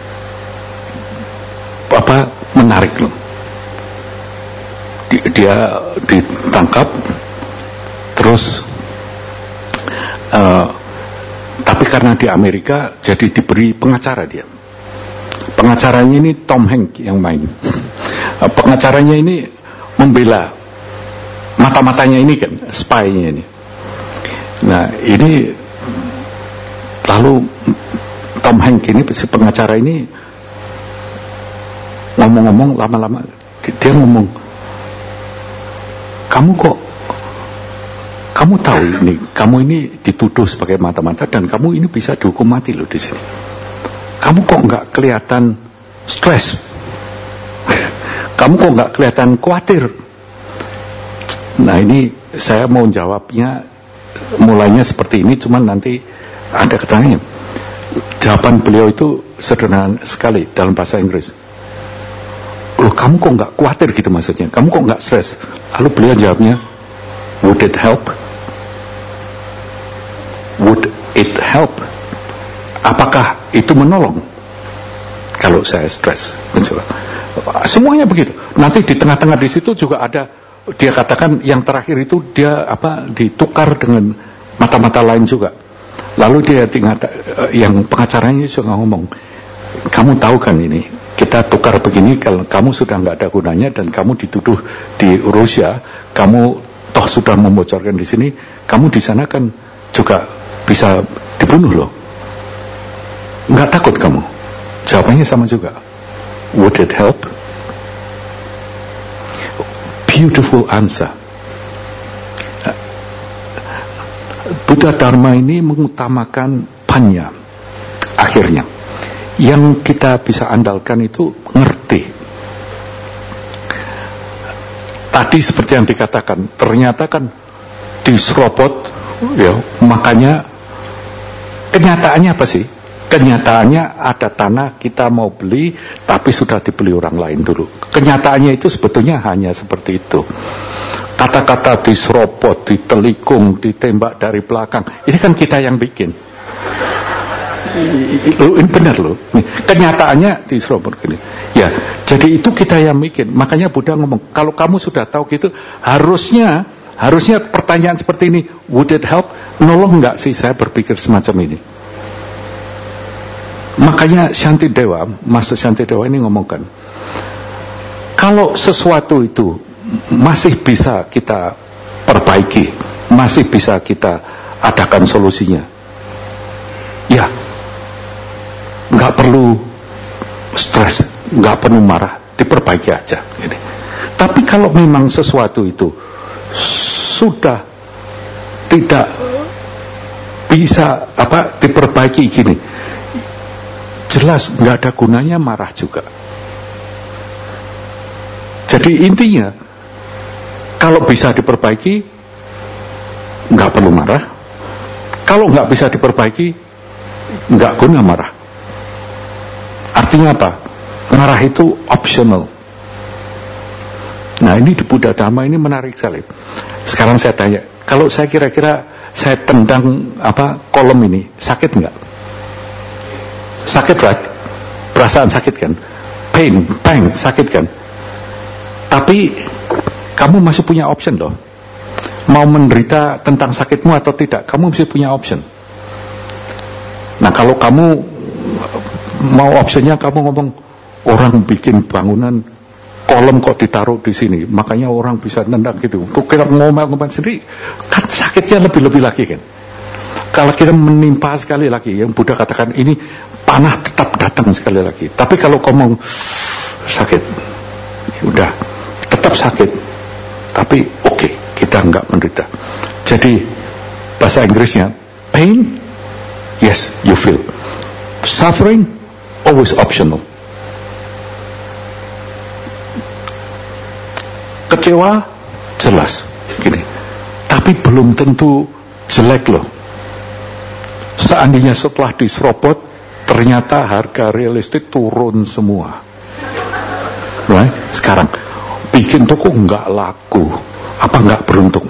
B: apa, menarik loh. Dia ditangkap terus tapi karena di Amerika jadi diberi pengacara dia. Pengacaranya ini Tom Hanks yang main. Pengacaranya ini membela mata-matanya ini kan, spy-nya ini. Nah, ini lalu Tom Hanks ini, si pengacara ini ngomong-ngomong, lama-lama dia ngomong, kamu tahu ini, kamu ini dituduh sebagai mata-mata dan kamu ini bisa dihukum mati loh di sini. Kamu kok nggak kelihatan stres? Kamu kok nggak kelihatan khawatir? Nah, ini saya mau jawabnya mulainya seperti ini, cuman nanti ada keterangannya. Jawaban beliau itu sederhana sekali dalam bahasa Inggris. Loh, kamu kok nggak khawatir gitu maksudnya? Kamu kok nggak stres? Lalu beliau jawabnya, would it help? Would it help? Apakah itu menolong kalau saya stres? Semuanya begitu. Nanti di tengah-tengah di situ juga ada, dia katakan yang terakhir itu dia apa, ditukar dengan mata-mata lain juga. Lalu dia yang pengacaranya juga ngomong, kamu tahu kan ini, kita tukar begini, kalau kamu sudah nggak ada gunanya dan kamu dituduh di Rusia, kamu toh sudah membocorkan di sini, kamu di sana kan juga bisa dibunuh loh. Nggak takut kamu? Jawabannya sama juga. Would it help? Beautiful answer. Buddha Dharma ini mengutamakan panya. Akhirnya yang kita bisa andalkan itu ngerti. Tadi seperti yang dikatakan, ternyata kan diserobot, ya, makanya kenyataannya apa sih? Kenyataannya ada tanah kita mau beli, tapi sudah dibeli orang lain dulu. Kenyataannya itu sebetulnya hanya seperti itu. Kata-kata diserobot, ditelikung, ditembak dari belakang, ini kan kita yang bikin. Ini benar loh. Kenyataannya diserobot gini. Ya, jadi itu kita yang bikin. Makanya Buddha ngomong, kalau kamu sudah tahu gitu, harusnya pertanyaan seperti ini, would it help? Nolong nggak sih saya berpikir semacam ini? Makanya Shantidewa, Master Shantidewa ini ngomongkan, kalau sesuatu itu masih bisa kita perbaiki, masih bisa kita adakan solusinya, ya nggak perlu stres, nggak perlu marah, diperbaiki aja ini. Tapi kalau memang sesuatu itu sudah tidak bisa diperbaiki gini, jelas nggak ada gunanya marah juga. Jadi intinya, kalau bisa diperbaiki, nggak perlu marah. Kalau nggak bisa diperbaiki, nggak guna marah. Artinya apa? Marah itu optional. Nah, ini di Buddha Dharma ini menarik sekali. Sekarang saya tanya, kalau saya kira-kira saya tendang kolom ini, sakit nggak? Sakit, right? Perasaan sakit kan? pain, bang, sakit kan. Tapi kamu masih punya option loh. Mau menderita tentang sakitmu atau tidak, kamu masih punya option. Nah kalau kamu mau optionnya, kamu ngomong orang bikin bangunan kolom kok ditaruh di sini, makanya orang bisa nendang gitu. Untuk kita ngomel-ngomel sendiri, kan sakitnya lebih-lebih lagi kan. Kalau kita menimpa sekali lagi, yang Buddha katakan ini panah tetap datang sekali lagi. Tapi kalau kamu sakit, udah tetap sakit, tapi oke, kita nggak menderita. Jadi bahasa Inggrisnya, pain, yes, you feel. Suffering, always optional. Kecewa, jelas, gini. Tapi belum tentu jelek loh. Seandainya setelah diserobot, ternyata harga real estate turun semua. Right? Sekarang, bikin toko nggak laku, apa nggak beruntung?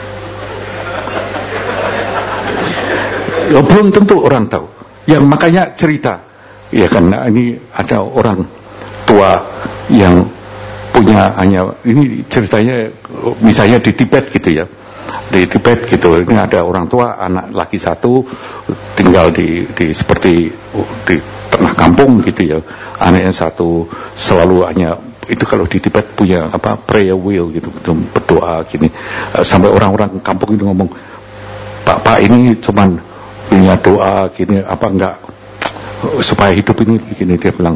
B: Ya, belum tentu orang tahu. Yang makanya cerita, ya karena ini ada orang tua yang punya hanya, ini ceritanya misalnya di Tibet gitu ya. Di Tibet gitu, ini ada orang tua, anak laki satu tinggal di seperti di tengah kampung gitu ya. Anaknya satu selalu hanya itu, kalau di Tibet punya apa, prayer wheel gitu, berdoa gini. Sampai orang-orang kampung itu ngomong, Pak ini cuman punya doa gini, apa enggak supaya hidup ini begini. Dia bilang,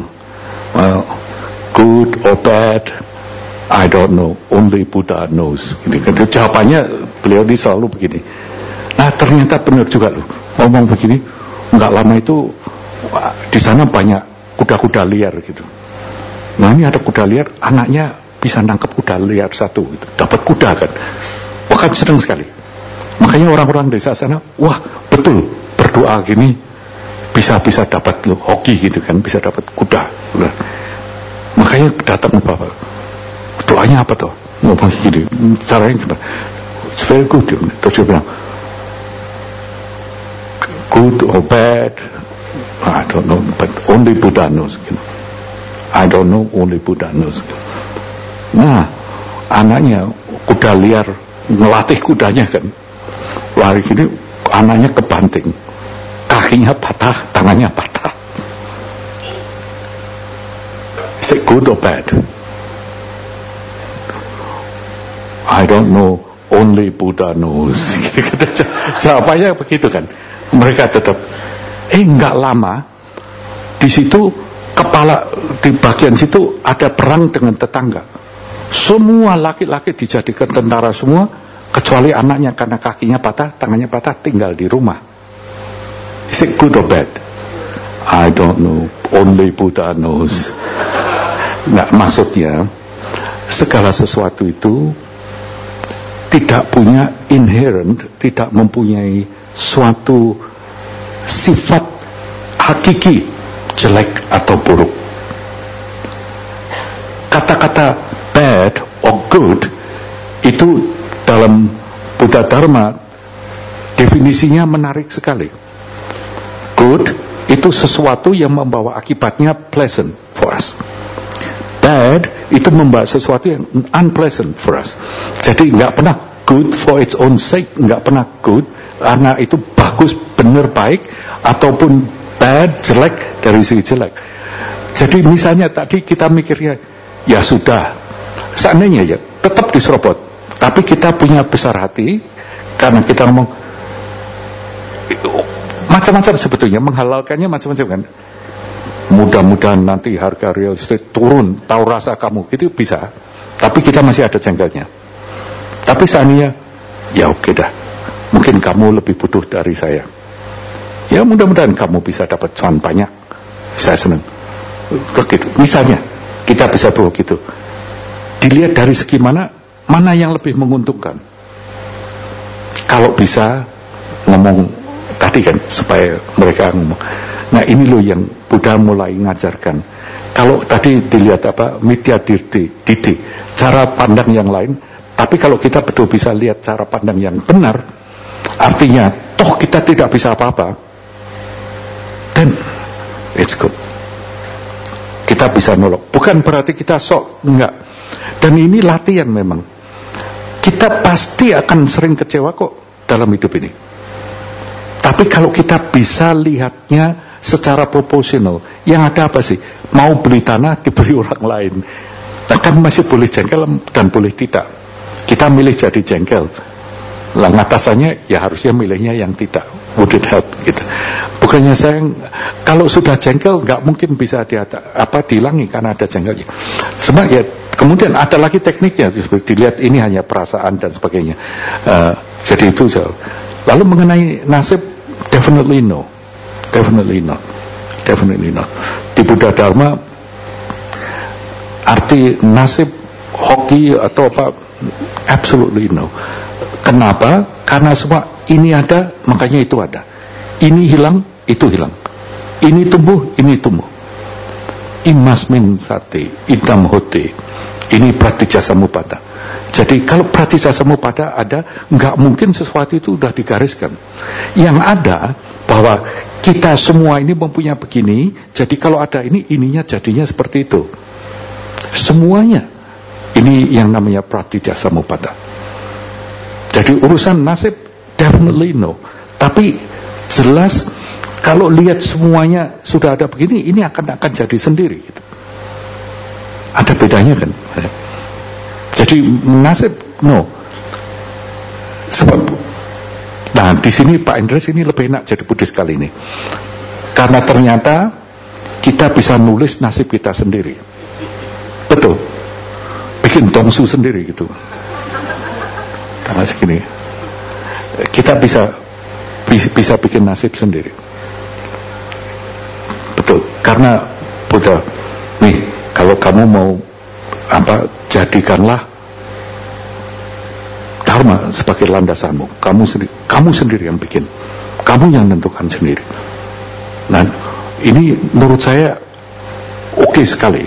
B: good or bad, I don't know, only Buddha knows. Gitu. Jawabannya beliau ini selalu begini. Nah ternyata benar juga loh, ngomong begini. Nggak lama itu di sana banyak kuda-kuda liar gitu. Nah ini ada kuda liar, anaknya bisa nangkep kuda liar satu, gitu. Dapat kuda kan. Wah kan senang sekali. Makanya orang-orang desa sana, wah betul berdoa gini bisa dapat loh, hoki gitu kan, bisa dapat kuda. Nah, makanya datang bapak. Doanya apa tuh? Ngomong gini, caranya gimana? It's very good. Terus dia bilang, good or bad, I don't know, but only Buddha knows. Gitu. I don't know, only Buddha knows. Gitu. Nah, anaknya kuda liar, ngelatih kudanya kan, lari gini, anaknya kebanting, kakinya patah, tangannya patah. Is it good or bad? I don't know, only Buddha knows. Jawabannya begitu kan. Mereka tetap, nggak lama di situ kepala di bagian situ ada perang dengan tetangga. Semua laki-laki dijadikan tentara semua, kecuali anaknya karena kakinya patah, tangannya patah, tinggal di rumah. Is it good or bad? I don't know, only Buddha knows. Nah, maksudnya segala sesuatu itu tidak punya inherent, tidak mempunyai suatu sifat hakiki jelek atau buruk. Kata-kata bad or good itu dalam Buddha Dharma definisinya menarik sekali. Good itu sesuatu yang membawa akibatnya pleasant for us. Bad itu membawa sesuatu yang unpleasant for us. Jadi nggak pernah good for its own sake, nggak pernah good karena itu bagus, benar, baik, ataupun bad, jelek dari segi jelek. Jadi misalnya tadi kita mikirnya, ya sudah, seandainya ya tetap diserobot, tapi kita punya besar hati karena kita ngomong macam-macam sebetulnya, menghalalkannya macam-macam kan. Mudah-mudahan nanti harga real estate turun, tahu rasa kamu, itu bisa. Tapi kita masih ada jengkelnya. Tapi seandainya, ya oke dah, mungkin kamu lebih butuh dari saya. Ya mudah-mudahan kamu bisa dapat cuan banyak, saya senang. Begitu. Misalnya, kita bisa begitu. Dilihat dari segi mana yang lebih menguntungkan. Kalau bisa ngomong tadi kan, supaya mereka ngomong. Nah ini loh yang Buddha mulai ngajarkan. Kalau tadi dilihat apa, mitya didi, cara pandang yang lain. Tapi kalau kita betul bisa lihat cara pandang yang benar, artinya toh kita tidak bisa apa-apa, then it's good. Kita bisa nolak. Bukan berarti kita sok, enggak. Dan ini latihan memang. Kita pasti akan sering kecewa kok dalam hidup ini. Tapi kalau kita bisa lihatnya secara proporsional, yang ada apa sih? Mau beli tanah dibeli orang lain. Nah kan masih boleh jengkel dan boleh tidak. Kita milih jadi jengkel. Lah ngatasannya ya harusnya milihnya yang tidak. Would it help gitu. Bukannya saya kalau sudah jengkel nggak mungkin bisa dihilangi karena ada jengkelnya. Sebenarnya ya, kemudian ada lagi tekniknya, dilihat ini hanya perasaan dan sebagainya. Jadi itu lalu mengenai nasib, definitely no. Di Buddha Dharma arti nasib, hoki atau apa, absolutely no. Kenapa? Karena semua ini ada, makanya itu ada. Ini hilang, itu hilang. Ini tumbuh, ini tumbuh. Imasmin sate, itam hote. Ini pratitya samupada. Jadi kalau pratitya samupada ada, nggak mungkin sesuatu itu udah digariskan. Yang ada bahwa kita semua ini mempunyai begini. Jadi kalau ada ini, ininya jadinya seperti itu. Semuanya. Ini yang namanya pratitya samupada. Jadi urusan nasib definitely no. Tapi jelas kalau lihat semuanya sudah ada begini, ini akan jadi sendiri gitu. Ada bedanya kan? Jadi nasib no. Sebab nah di sini Pak Indres ini lebih enak jadi Buddhis kali ini. Karena ternyata kita bisa nulis nasib kita sendiri. Betul. Bikin tongsu sendiri gitu. Karena segini kita bisa bikin nasib sendiri. Betul. Karena Buddha nih, kalau kamu mau jadikanlah Dharma sebagai landasanmu. Kamu sendiri yang bikin. Kamu yang menentukan sendiri. Nah, ini menurut saya oke sekali.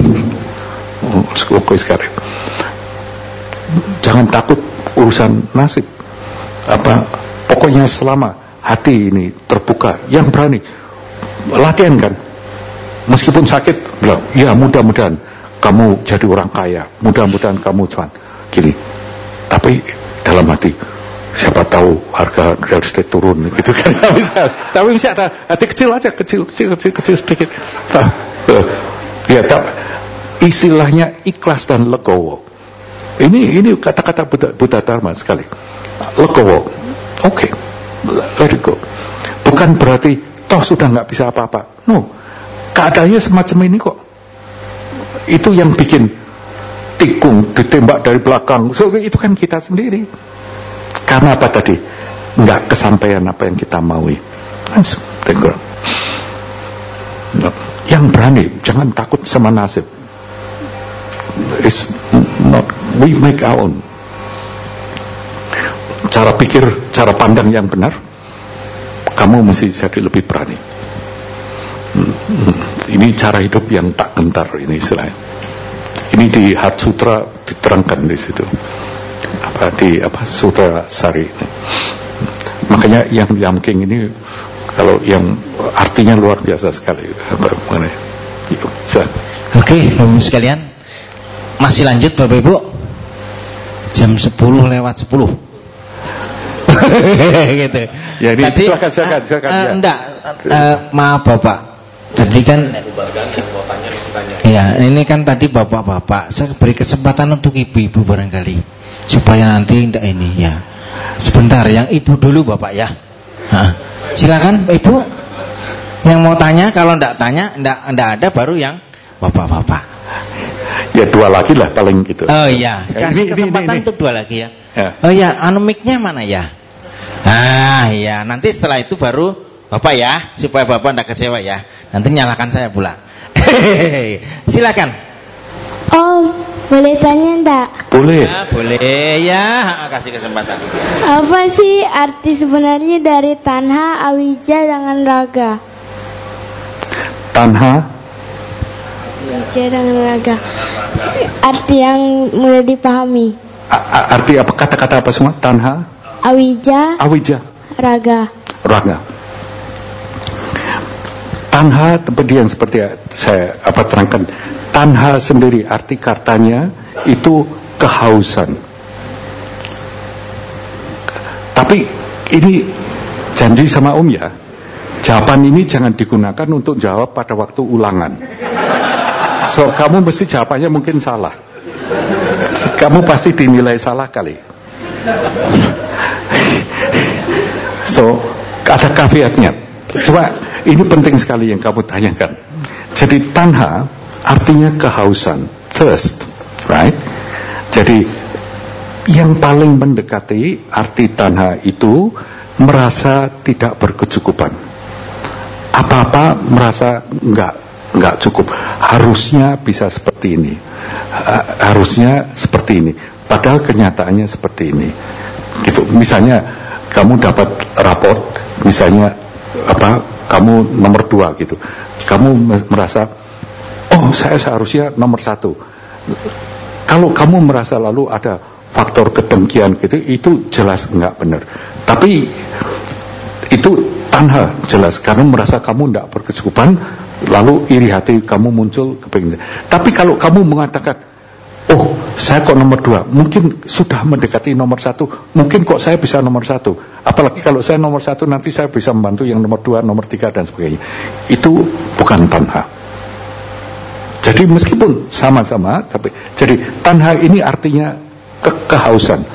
B: Oke sekali. Jangan takut urusan nasib. Pokoknya selama hati ini terbuka, yang berani latihan kan. Meskipun sakit, bilang, ya mudah-mudahan kamu jadi orang kaya, mudah-mudahan kamu cuan gini. Tapi dalam hati, siapa tahu harga real estate turun gitu kan. Tapi bisa ada hati kecil aja, kecil sedikit. Ya, istilahnya ikhlas dan legowo. Ini kata-kata Buddha Dharma sekali. Legowo. Oke. Let it go. Bukan berarti toh sudah nggak bisa apa-apa. No. Keadaannya semacam ini kok. Itu yang bikin tikung ditembak dari belakang. So, itu kan kita sendiri. Karena apa tadi? Nggak kesampaian apa yang kita maui. Langsung. Yang berani, jangan takut sama nasib. It's not, we make our own. Cara pikir, cara pandang yang benar, kamu mesti jadi lebih berani. Ini cara hidup yang tak gentar, ini istilahnya. Ini di Heart Sutra diterangkan di situ. Sutra Sari. Makanya yang Yamking ini kalau yang artinya luar biasa sekali.
A: Oke, Bapak sekalian, masih lanjut Bapak Ibu. Jam 10 lewat 10. Gitu.
B: Ya, ini tadi silakan.
A: Enggak, maaf Bapak. Tadi kan ya, ini kan tadi bapak-bapak, saya beri kesempatan untuk ibu-ibu barangkali supaya nanti enggak ini ya. Sebentar, yang ibu dulu Bapak ya. Silakan Ibu. Yang mau tanya, kalau enggak tanya, enggak ada, baru yang bapak-bapak.
B: Ya 2 lagi lah paling gitu.
A: Oh iya, kasih kesempatan untuk 2 lagi ya. Oh iya, mic-nya mana ya? Iya, nanti setelah itu baru Bapak ya, supaya Bapak enggak kecewa ya. Nanti nyalakan saya pula. Silakan.
D: Om, boleh tanya enggak?
B: Boleh.
A: Ya, boleh ya, kasih kesempatan.
D: Apa sih arti sebenarnya dari tanha, awija dengan raga?
B: Tanha,
D: Awija dengan raga. Arti yang mudah dipahami.
B: arti apa, kata-kata apa semua? Tanha,
D: Awija,
B: awija,
D: raga.
B: raga. Tanha tadi yang seperti saya terangkan, tanha sendiri arti katanya itu kehausan. Tapi ini janji sama Om ya, jawaban ini jangan digunakan untuk jawab pada waktu ulangan. So kamu mesti jawabannya mungkin salah. Kamu pasti dinilai salah kali. So ada caveatnya. Coba, ini penting sekali yang kamu tanyakan. Jadi tanha artinya kehausan, thirst, right? Jadi yang paling mendekati arti tanha itu merasa tidak berkecukupan. Apa-apa merasa enggak cukup. Harusnya bisa seperti ini. Harusnya seperti ini. Padahal kenyataannya seperti ini. Gitu. Misalnya kamu dapat raport, misalnya kamu nomor 2 gitu. Kamu merasa, oh saya seharusnya nomor 1. Kalau kamu merasa lalu ada faktor kedengkian gitu, itu jelas enggak benar. Tapi itu tanha jelas, karena merasa kamu enggak berkecukupan, lalu iri hati kamu muncul kepingin. Tapi kalau kamu mengatakan, oh saya kok nomor 2, mungkin sudah mendekati nomor 1, mungkin kok saya bisa nomor 1, apalagi kalau saya nomor 1 nanti saya bisa membantu yang nomor 2, nomor 3 dan sebagainya. Itu bukan tanha. Jadi meskipun sama-sama, tapi jadi tanha ini artinya kehausan,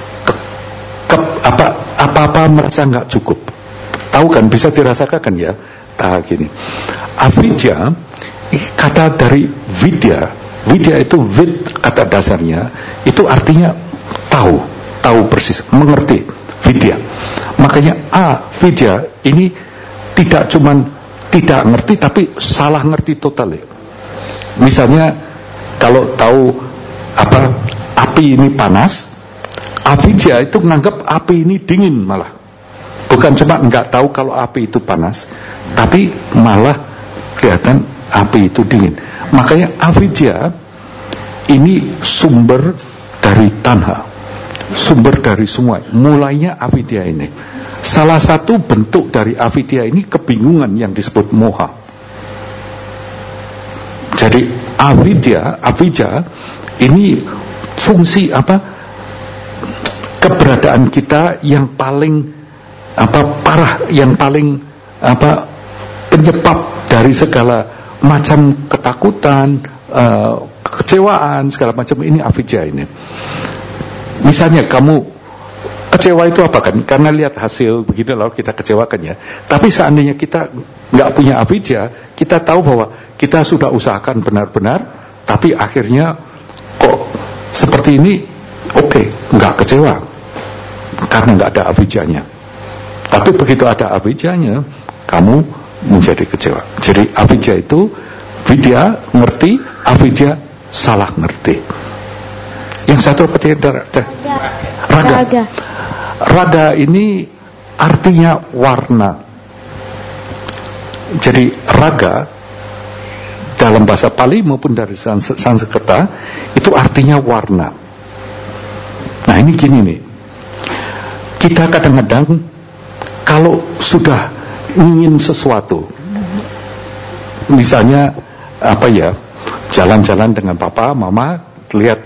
B: apa-apa merasa nggak cukup. Tahu kan, bisa dirasakan kan ya, gini. Avidya, kata dari vidya itu kata dasarnya itu artinya tahu persis, mengerti, vidya. Makanya vidya ini tidak cuman tidak ngerti, tapi salah ngerti total ya. Misalnya kalau tahu api ini panas, avidya itu menganggap api ini dingin malah. Bukan cuma nggak tahu kalau api itu panas, tapi malah kelihatan api itu dingin. Makanya avidya ini sumber dari tanha, sumber dari semua. Mulainya avidya ini. Salah satu bentuk dari avidya ini kebingungan yang disebut moha. Jadi avidya ini fungsi keberadaan kita yang paling parah, yang paling penyebab dari segala macam ketakutan, kekecewaan, segala macam ini avidya ini. Misalnya kamu kecewa itu apa kan? Karena lihat hasil begitu lalu kita kecewakan ya. Tapi seandainya kita nggak punya avidya, kita tahu bahwa kita sudah usahakan benar-benar, tapi akhirnya kok seperti ini, nggak kecewa karena nggak ada avidyanya. Tapi begitu ada avidyanya, kamu menjadi kecewa. Jadi avidya itu, vidya ngerti, avidya salah ngerti. Yang satu apa raga. Raga ini artinya warna. Jadi raga dalam bahasa Pali maupun dari Sanskerta itu artinya warna. Nah ini gini nih, kita kadang-kadang kalau sudah ingin sesuatu, misalnya jalan-jalan dengan papa, mama, lihat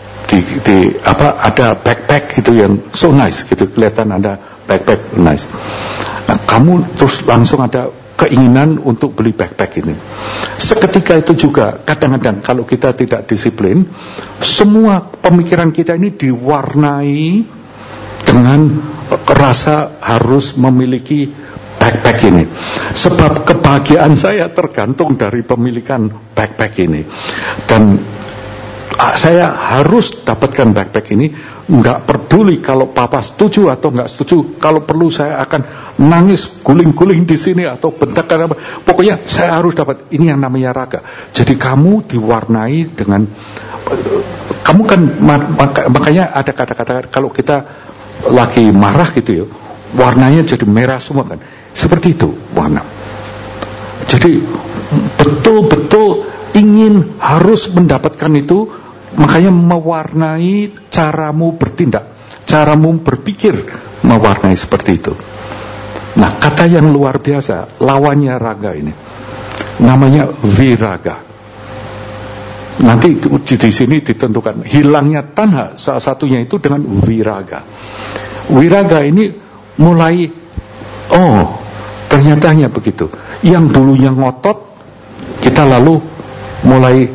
B: ada backpack gitu yang so nice gitu, kelihatan ada backpack nice. Nah, kamu terus langsung ada keinginan untuk beli backpack ini. Seketika itu juga kadang-kadang kalau kita tidak disiplin, semua pemikiran kita ini diwarnai dengan rasa harus memiliki backpack ini. Sebab kebahagiaan saya tergantung dari pemilikan backpack ini. Dan saya harus dapatkan backpack ini, nggak peduli kalau papa setuju atau nggak setuju. Kalau perlu saya akan nangis guling-guling di sini atau bentakan apa. Pokoknya saya harus dapat. Ini yang namanya raga. Jadi kamu diwarnai dengan, kamu kan makanya ada kata-kata kalau kita lagi marah gitu ya, warnanya jadi merah semua kan. Seperti itu warna. Jadi betul-betul ingin harus mendapatkan itu, makanya mewarnai caramu bertindak, caramu berpikir, mewarnai seperti itu. Nah, kata yang luar biasa, lawannya raga ini. namanya viraga. Nanti di sini ditentukan hilangnya tanha, salah satunya itu dengan viraga. Viraga ini mulai, oh ternyata hanya begitu. Yang dulunya ngotot, kita lalu mulai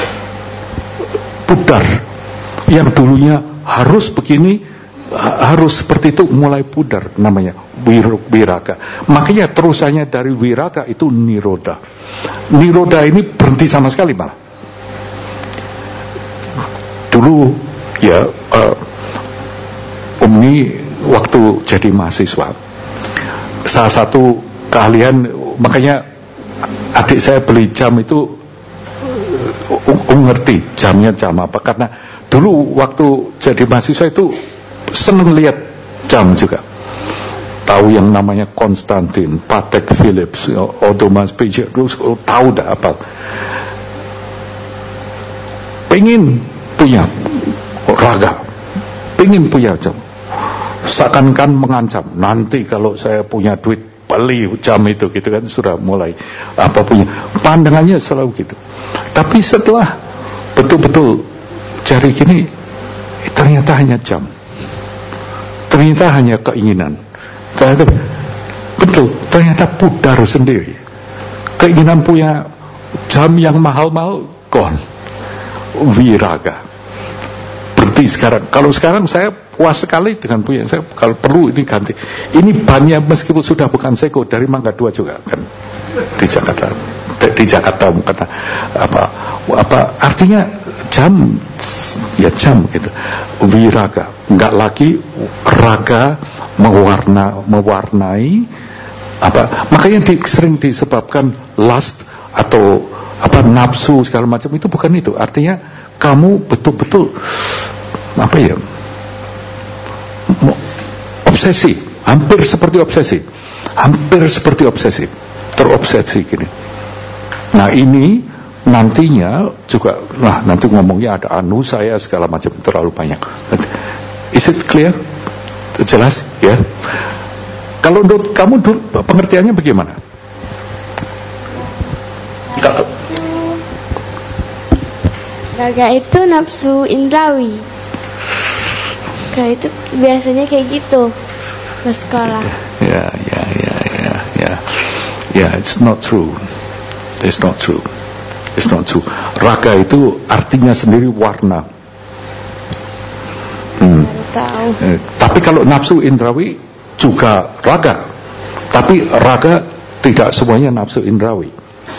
B: pudar. Yang dulunya harus begini, harus seperti itu, mulai pudar, namanya viraga. Makanya terusannya dari viraga itu niroda. Niroda ini berhenti sama sekali malah. Dulu ya Umi waktu jadi mahasiswa, salah satu keahlian, makanya adik saya beli jam itu ngerti jamnya jam apa, karena dulu waktu jadi mahasiswa itu seneng lihat jam juga, tahu yang namanya Konstantin, Patek Philips, Audemars Piguet, tahu dah apa. Pengen punya raga, pengen punya jam, seakan-akan mengancam, nanti kalau saya punya duit beli jam itu, gitu kan, sudah mulai apa punya, pandangannya selalu gitu. Tapi setelah betul-betul cari gini, ternyata hanya jam, ternyata hanya keinginan, ternyata betul, ternyata pudar sendiri. Keinginan punya jam yang mahal-mahal gone, viraga. Berhenti sekarang. Kalau sekarang saya puas sekali dengan punya, saya kalau perlu ini ganti. Ini bannya meskipun sudah bukan Seiko, dari Mangga 2 juga kan di Jakarta. Di Jakarta kata apa artinya jam, ya jam gitu. Viraga, enggak lagi raga mewarnai apa. Makanya sering disebabkan lust atau apa nafsu segala macam, itu bukan itu. Artinya kamu betul-betul apa ya, obsesi, hampir seperti obsesi, terobsesi gini. Nah ini nantinya juga, nah nanti ngomongnya ada anu saya segala macam, terlalu banyak. Is it clear? Jelas ya? Kalau menurut kamu pengertiannya bagaimana? Kalau
D: raga itu nafsu indrawi. Kayak itu biasanya kayak gitu ke sekolah.
B: Ya, it's not true. It's not true. Raga itu artinya sendiri warna.
D: Tahu.
B: Tapi kalau nafsu indrawi juga raga. Tapi raga tidak semuanya nafsu indrawi.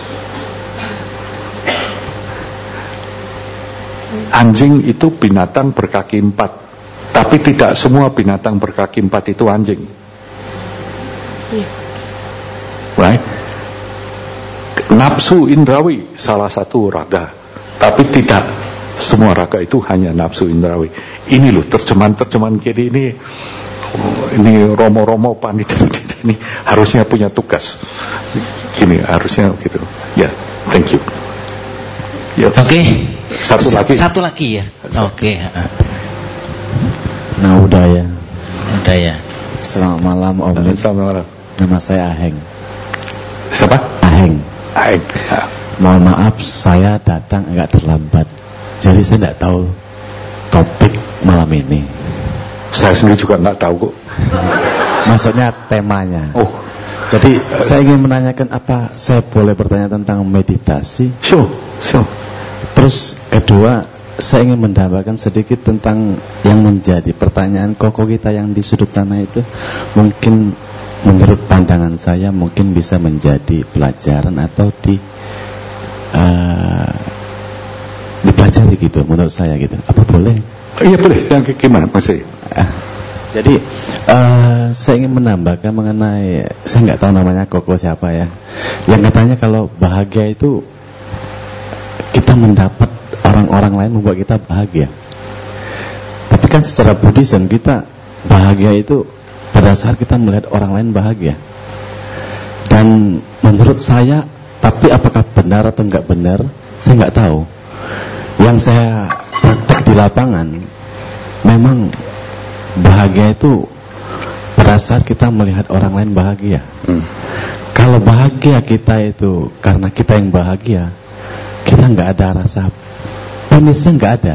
B: Anjing itu binatang berkaki 4, tapi tidak semua binatang berkaki 4 itu anjing. Right? Nafsu indrawi salah satu raga, tapi tidak semua raga itu hanya nafsu indrawi. Ini loh terjemahan kayak ini romo-romo panitia ini harusnya punya tugas. Gini harusnya gitu. Ya, thank you. Ya.
A: Oke.
B: Satu lagi
A: ya. Oke.
H: Nah udah ya.
C: Selamat malam Om.
B: Selamat malam.
C: Nama saya Aheng.
B: Siapa?
C: Aheng.
H: Mohon maaf saya datang agak terlambat, jadi saya tidak tahu topik malam ini.
B: Saya sendiri juga nggak tahu kok.
H: Maksudnya temanya.
B: Oh.
H: Jadi saya ingin menanyakan, apa saya boleh bertanya tentang meditasi?
B: Sure.
H: Terus kedua, saya ingin mendambakan sedikit tentang yang menjadi pertanyaan kokoh kita yang di sudut sana itu. Mungkin menurut pandangan saya mungkin bisa menjadi pelajaran atau dipelajari gitu, menurut saya gitu. Apa boleh?
B: Iya boleh. Yang gimana maksudnya?
H: Jadi saya ingin menambahkan mengenai, saya nggak tahu namanya kokoh siapa ya, yang katanya kalau bahagia itu kita mendapat orang-orang lain membuat kita bahagia. Tapi kan secara Buddhism kita bahagia itu pada saat kita melihat orang lain bahagia. Dan menurut saya, tapi apakah benar atau enggak benar, saya nggak tahu. Yang saya praktek di lapangan, memang bahagia itu pada saat kita melihat orang lain bahagia. Kalau bahagia kita itu karena kita yang bahagia, kita nggak ada rasa penisnya, nggak ada.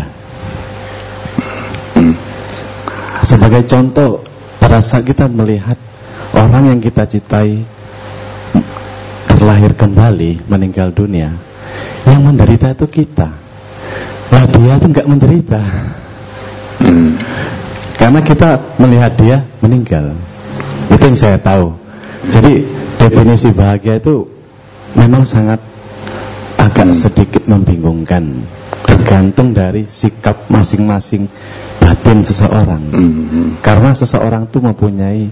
H: Sebagai contoh, pada saat kita melihat orang yang kita cintai terlahir kembali, meninggal dunia, yang menderita itu kita. Nah, dia itu nggak menderita. Karena kita melihat dia meninggal. Itu yang saya tahu. Jadi definisi bahagia itu memang sangat agak sedikit membingungkan, tergantung dari sikap masing-masing batin seseorang. Karena seseorang itu mempunyai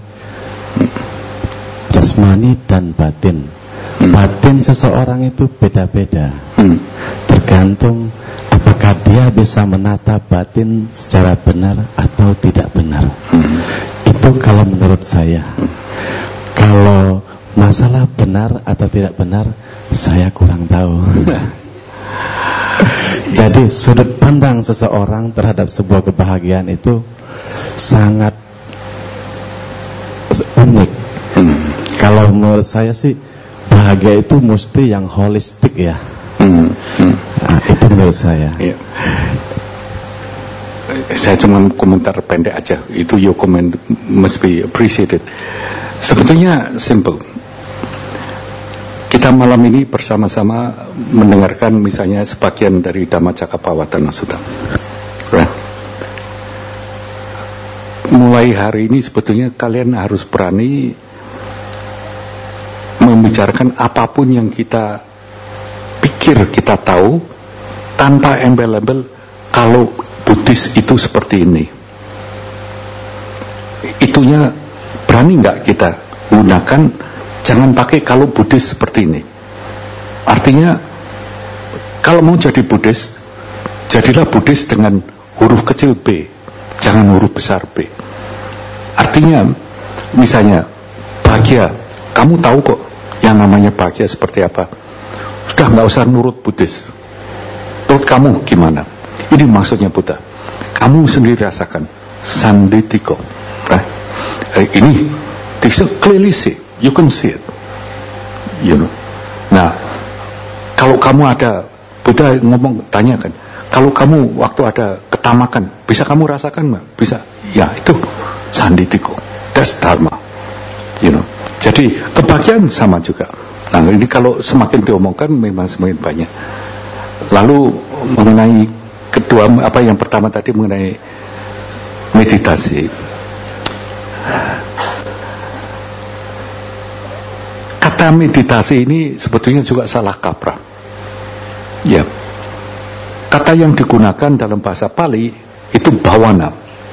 H: jasmani dan batin. Batin seseorang itu beda-beda, tergantung apakah dia bisa menata batin secara benar atau tidak benar. Itu kalau menurut saya. Kalau masalah benar atau tidak benar, saya kurang tahu. Jadi sudut pandang seseorang terhadap sebuah kebahagiaan itu sangat unik. Kalau menurut saya sih, bahagia itu mesti yang holistik ya. Nah, itu menurut saya.
B: Saya cuma komentar pendek aja. Itu your comment must be appreciated. Sebetulnya simple. Kita malam ini bersama-sama mendengarkan misalnya sebagian dari Dhammacakkappavattana Sutta. Right? Mulai hari ini sebetulnya kalian harus berani membicarakan apapun yang kita pikir kita tahu tanpa embel-embel kalau Buddhis itu seperti ini. Itunya berani nggak kita gunakan? Jangan pakai kalau Buddhis seperti ini. Artinya kalau mau jadi Buddhis, jadilah Buddhis dengan huruf kecil B, jangan huruf besar B. Artinya misalnya bahagia, kamu tahu kok yang namanya bahagia seperti apa. Sudah nggak usah nurut Buddhis. Menurut kamu gimana? Ini maksudnya Buddha. Kamu sendiri rasakan sanditiko. Right? Ini clearly see. You can see it. You know. Nah, kalau kamu ada Buddha ngomong, tanyakan. Kalau kamu waktu ada ketamakan, bisa kamu rasakan nggak? Bisa. Ya, itu sanditiko. That's dharma. You know. Jadi kebahagiaan sama juga. Nah, ini kalau semakin diomongkan memang semakin banyak. Lalu mengenai kedua, apa yang pertama tadi mengenai meditasi. Kata meditasi ini sebetulnya juga salah kaprah. Ya. Kata yang digunakan dalam bahasa Pali itu bhawana.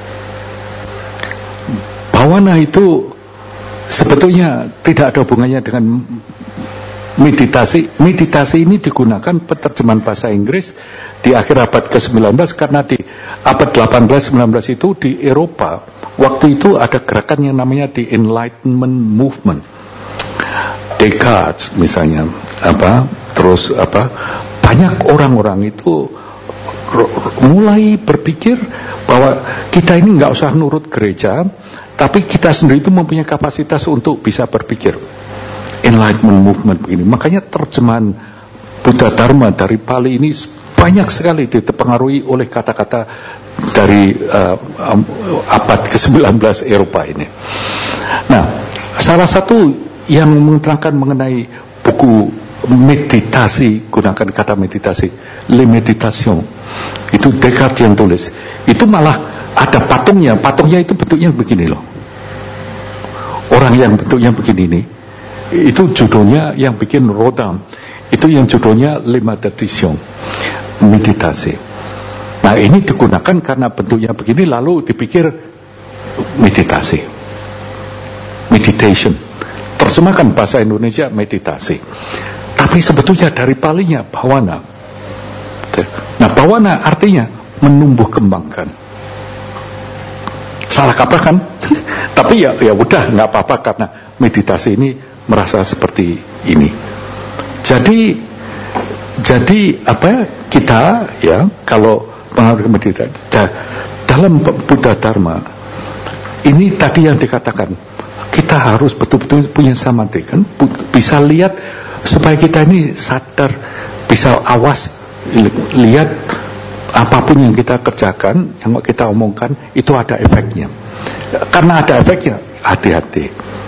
B: Bhawana itu sebetulnya tidak ada hubungannya dengan meditasi. Meditasi ini digunakan penerjemahan bahasa Inggris di akhir abad ke-19 karena di abad 18-19 itu di Eropa waktu itu ada gerakan yang namanya the Enlightenment Movement. Descartes misalnya, banyak orang-orang itu mulai berpikir bahwa kita ini nggak usah nurut gereja, tapi kita sendiri itu mempunyai kapasitas untuk bisa berpikir. Enlightenment Movement begini. Makanya terjemahan Buddha Dharma dari Pali ini banyak sekali dipengaruhi oleh kata-kata dari abad ke-19 Eropa ini. Nah, salah satu yang menerangkan mengenai buku meditasi, gunakan kata meditasi, Le Meditation, itu Descartes yang tulis. Itu malah ada patungnya itu bentuknya begini loh. Orang yang bentuknya begini nih, itu judulnya yang bikin Rodin, itu yang judulnya Le Meditation, meditasi. Nah, ini digunakan karena bentuknya begini lalu dipikir meditasi, meditation. Terjemahkan bahasa Indonesia meditasi. Tapi sebetulnya dari Palinya bhawana. Nah, bhawana artinya menumbuh kembangkan. Salah kaprah kan? Tapi ya udah nggak apa-apa karena meditasi ini merasa seperti ini. Jadi apa kita ya kalau pengaruh meditasi dalam Buddha Dharma ini tadi yang dikatakan kita harus betul-betul punya samadhi, kan bisa lihat supaya kita ini sadar, bisa awas, lihat apapun yang kita kerjakan, yang kita omongkan itu ada efeknya. Karena ada efeknya, hati-hati.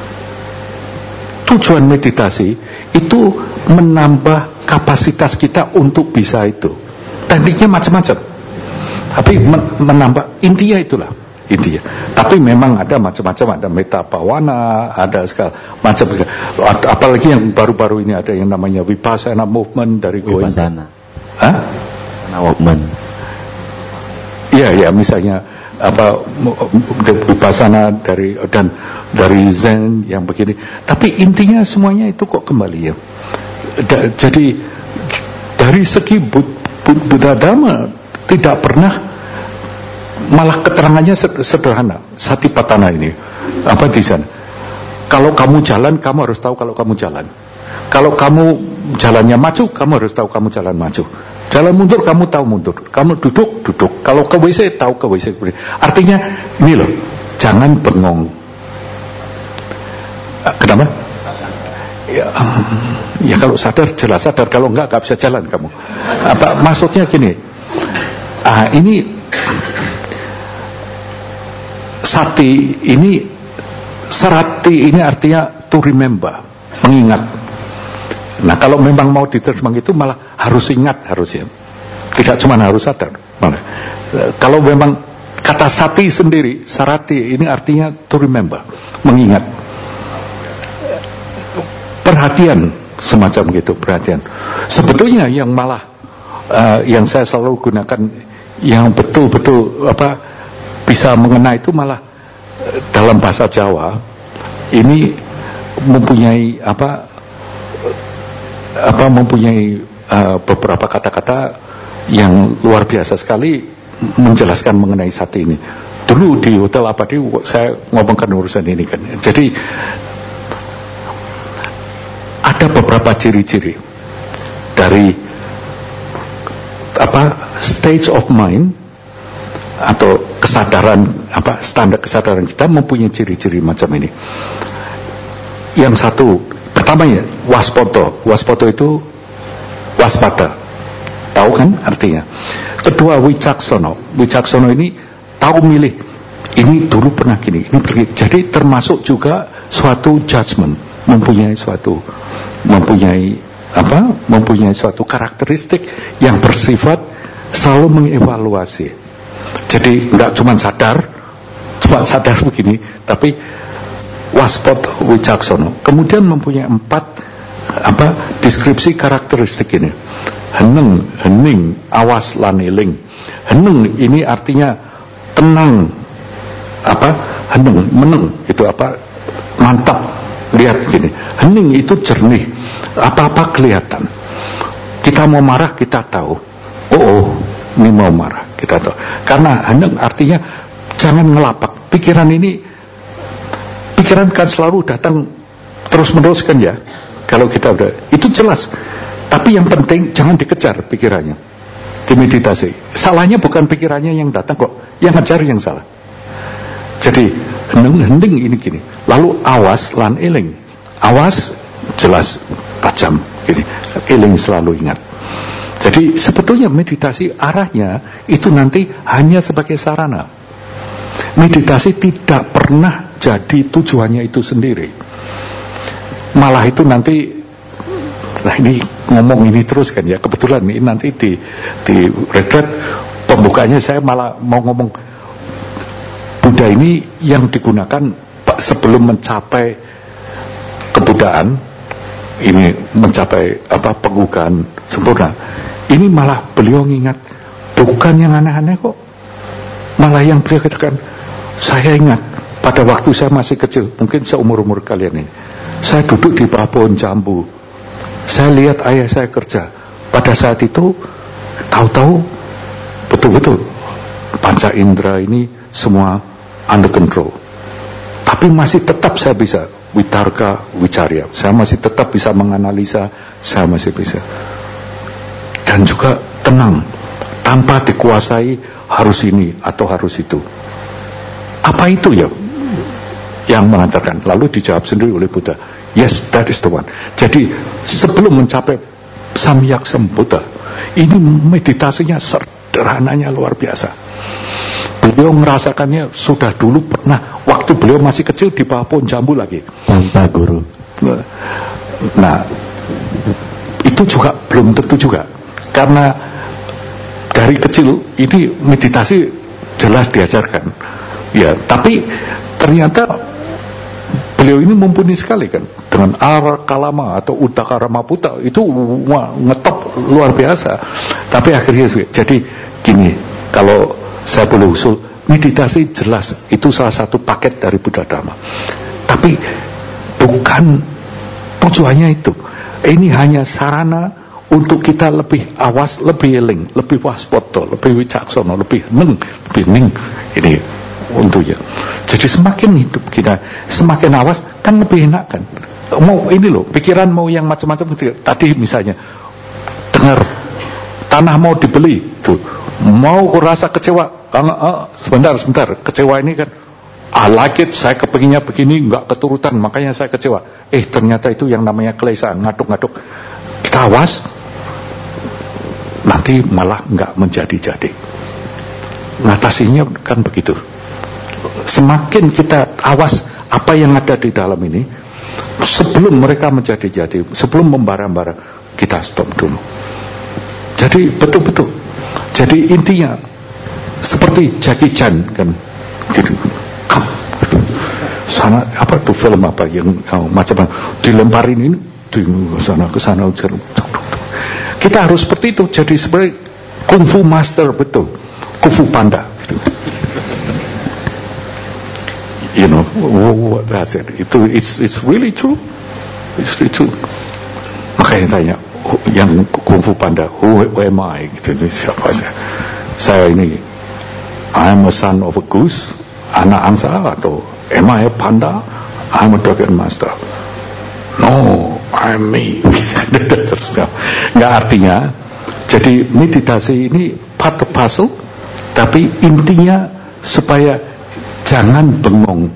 B: Tujuan meditasi itu menambah kapasitas kita untuk bisa itu. Tekniknya macam-macam, tapi menambah, intinya itulah intinya. Tapi memang ada macam-macam, ada meta bawana, ada segala macam. Apalagi yang baru-baru ini ada yang namanya Vipassana movement dari
H: Vipassana.
B: Vipassana
H: movement.
B: Iya, misalnya Vipassana dari Zen yang begini. Tapi intinya semuanya itu kok kembali ya. Jadi dari segi Buddha Dhamma tidak pernah, malah keterangannya sederhana. Satipatthana ini di sana. Kalau kamu jalan, kamu harus tahu kalau kamu jalan. Kalau kamu jalannya maju, kamu harus tahu kamu jalan maju. Jalan mundur, kamu tahu mundur. Kamu duduk. Kalau ke WC, tahu ke WC. Artinya ini loh, jangan bengong. Kenapa? Ya kalau sadar, jelas sadar. Kalau enggak bisa jalan kamu. Maksudnya gini. Ini sati ini, sarati ini artinya to remember, mengingat. Nah kalau memang mau diterjemah itu malah harus ingat, harusnya tidak cuma harus sadar malah. Kalau memang kata sati sendiri, sarati ini artinya to remember, mengingat, perhatian, semacam gitu, perhatian. Sebetulnya yang malah yang saya selalu gunakan, yang betul-betul bisa mengena itu malah dalam bahasa Jawa ini mempunyai mempunyai beberapa kata-kata yang luar biasa sekali menjelaskan mengenai sati ini. Dulu di Hotel Abadi saya ngomongkan urusan ini kan. Jadi ada beberapa ciri-ciri dari stage of mind atau kesadaran, standar kesadaran kita mempunyai ciri-ciri macam ini. Yang satu, pertamanya waspoto. Waspoto itu waspada, tahu kan artinya. Kedua wicaksono. Wicaksono ini tahu milih. Ini dulu pernah gini, ini pergi. Jadi termasuk juga suatu judgment, mempunyai suatu karakteristik yang bersifat selalu mengevaluasi. Jadi enggak cuma sadar begini, tapi waspada wicaksono. Kemudian mempunyai 4 deskripsi karakteristik ini. Heneng, hening, awas, lan eling. Heneng ini artinya tenang, heneng, meneng, gitu, mantap, lihat gini. Hening itu jernih, apa-apa kelihatan. Kita mau marah, kita tahu. Oh, ini mau marah, kita tahu. Karena heneng artinya jangan ngelapak. Pikiran kan selalu datang terus-menerus kan ya. Kalau kita udah, itu jelas. Tapi yang penting jangan dikejar pikirannya di meditasi. Salahnya bukan pikirannya yang datang kok, yang ngejar yang salah. Jadi hening ini gini. Lalu awas lan eling. Awas jelas tajam gini. Eling selalu ingat. Jadi sebetulnya meditasi arahnya itu nanti hanya sebagai sarana. Meditasi tidak pernah jadi tujuannya itu sendiri. Malah itu nanti, nah ini ngomong ini terus kan ya, kebetulan ini nanti di retret pembukanya saya malah mau ngomong Buddha ini yang digunakan sebelum mencapai kebudaan ini, mencapai penggugaan sempurna. Ini malah beliau ingat bukan yang aneh-aneh kok, malah yang beliau katakan, saya ingat pada waktu saya masih kecil, mungkin seumur-umur kalian ini, saya duduk di bawah pohon jambu, saya lihat ayah saya kerja. Pada saat itu tahu-tahu betul-betul panca indera ini semua under control. Tapi masih tetap saya bisa witarka, wicarya. Saya masih tetap bisa menganalisa, saya masih bisa. Dan juga tenang, tanpa dikuasai harus ini atau harus itu. Apa itu ya? yang mengantarkan. Lalu dijawab sendiri oleh Buddha, yes, that is the one. Jadi sebelum mencapai Samyak Sambuddha, ini meditasinya sederhananya luar biasa. Beliau merasakannya sudah dulu pernah, waktu beliau masih kecil di bawah pohon jambu lagi,
H: tanpa guru.
B: Nah, itu juga belum tentu juga, karena dari kecil ini meditasi jelas diajarkan, ya. Tapi ternyata beliau ini mumpuni sekali kan, dengan Ara Kalama atau Utakarama Puta itu ngetop luar biasa. Tapi akhirnya jadi gini, kalau saya boleh usul, meditasi jelas itu salah satu paket dari Buddha Dharma. Tapi bukan tujuannya itu. Ini hanya sarana untuk kita lebih awas, lebih eling, lebih waspada, lebih wicaksana, lebih ning. Ini untuknya. Jadi semakin hidup kita, semakin awas, kan lebih enak kan. Mau ini loh, pikiran mau yang macam-macam. Tadi misalnya dengar tanah mau dibeli, tuh mau rasa kecewa, sebentar, kecewa ini kan, I like it, saya kepinginnya begini, nggak keturutan, makanya saya kecewa. Ternyata itu yang namanya kelesaan, ngaduk-ngaduk. Kita awas, nanti malah nggak menjadi-jadi. Ngatasinya kan begitu. Semakin kita awas apa yang ada di dalam ini, sebelum mereka menjadi-jadi, sebelum membara-bara, kita stop dulu. Jadi betul-betul. Jadi intinya seperti Jackie Chan kan, gitu. Sana apa tuh film apa yang macam dilemparin ini di sana ke sana. Kita harus seperti itu. Jadi sebenarnya kungfu master betul, kungfu panda gitu. You know what that's it. It's really true. It's really true. Makanya tanya yang kungfu panda, who am I? Gitu, siapa saya? Saya ini, I'm a son of a goose, anak angsa, atau am I a panda? I'm a dragon master. No, I'm me. Nggak artinya. Jadi meditasi ini part of puzzle, tapi intinya supaya jangan bengong.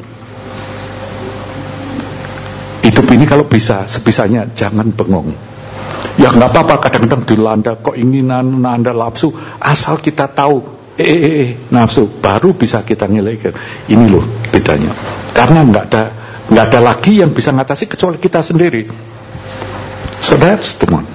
B: Hidup ini kalau bisa, sebisanya jangan bengong. Ya nggak apa-apa, kadang-kadang dilanda keinginan, Anda nafsu, asal kita tahu nafsu, baru bisa kita nilaikan. Ini loh bedanya. Karena nggak ada lagi yang bisa ngatasi kecuali kita sendiri. So that's the one.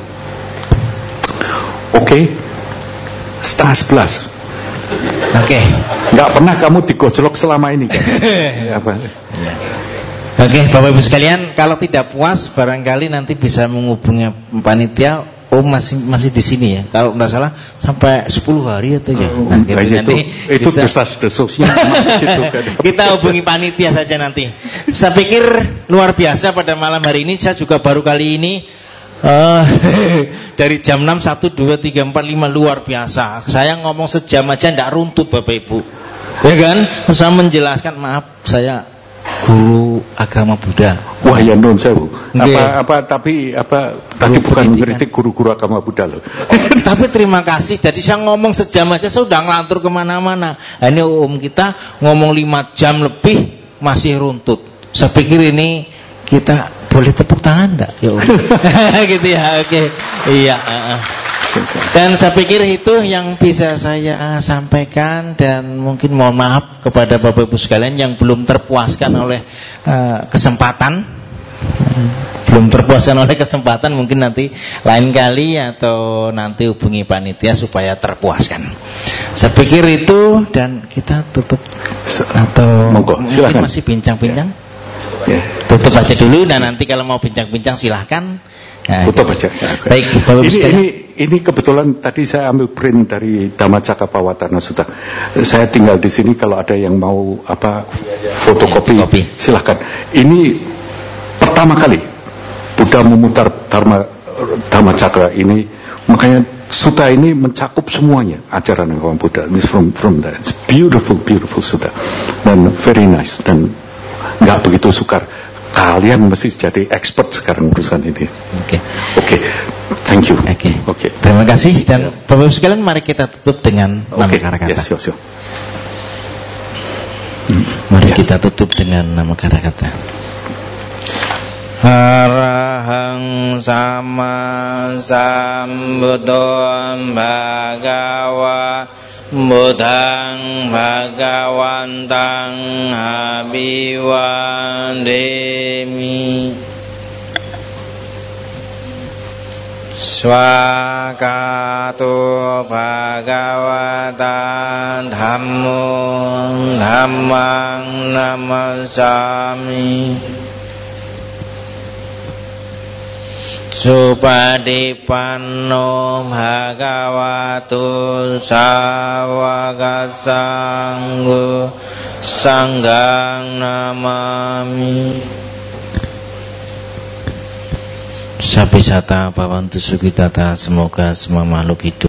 B: Oke, 10:30.
A: Oke.
B: Nggak pernah kamu digojlok selama ini kan? Apa?
A: Oke, Bapak Ibu sekalian, kalau tidak puas barangkali nanti bisa menghubungi panitia. Masih di sini ya. Kalau nggak salah sampai 10 hari atau ya. Nah, gitu, nanti
B: itu desas-desusnya.
A: Kita hubungi panitia saja nanti. Saya pikir luar biasa pada malam hari ini. Saya juga baru kali ini dari jam 6 1 2 3 4 5 luar biasa. Saya ngomong sejam aja enggak runtut Bapak Ibu. Ya kan? Saya menjelaskan, maaf saya guru agama Buddha.
B: Wah ya non sewu. Tapi bukan kritik guru-guru agama Buddha loh.
A: Tapi terima kasih. Jadi saya ngomong sejam aja saya udah ngelantur kemana-mana. Ini kita ngomong 5 jam lebih masih runtut. Saya pikir ini kita boleh tepuk tangan enggak? Ya gitu ya. Oke. Iya, Dan saya pikir itu yang bisa saya sampaikan, dan mungkin mohon maaf kepada Bapak Ibu sekalian yang belum terpuaskan oleh kesempatan. Mungkin nanti lain kali atau nanti hubungi panitia supaya terpuaskan. Saya pikir itu, dan kita tutup atau
B: monggo,
A: mungkin masih bincang-bincang.
B: Ya.
A: Tutup aja dulu, dan nanti kalau mau bincang-bincang silahkan.
B: Tutup aja.
A: Baik,
B: ini kebetulan tadi saya ambil print dari Dhammacakkappavattana Sutta. Saya tinggal di sini, kalau ada yang mau fotokopi silahkan. Ini pertama kali Buddha memutar Dhammacakka ini, makanya sutta ini mencakup semuanya ajaran agama Buddha. This from that. It's beautiful sutta, dan very nice, dan nggak begitu sukar. Kalian mesti jadi expert sekarang urusan ini. Oke. Thank you. Oke.
A: Terima kasih, dan Bapak Ibu sekalian, mari kita tutup dengan mantra kata.
B: Yes.
A: Mari kita Kita tutup dengan nama kata-kata. Arahang sama sambuddham bhagava buddhang bhagawantang abhivandemi. Swakato bhagavata dhammo dhammang namasami. Supadipanno bhagavato sawaka sanggo sanggang namami. Sabisata bhavantu sukitata, semoga semua makhluk hidup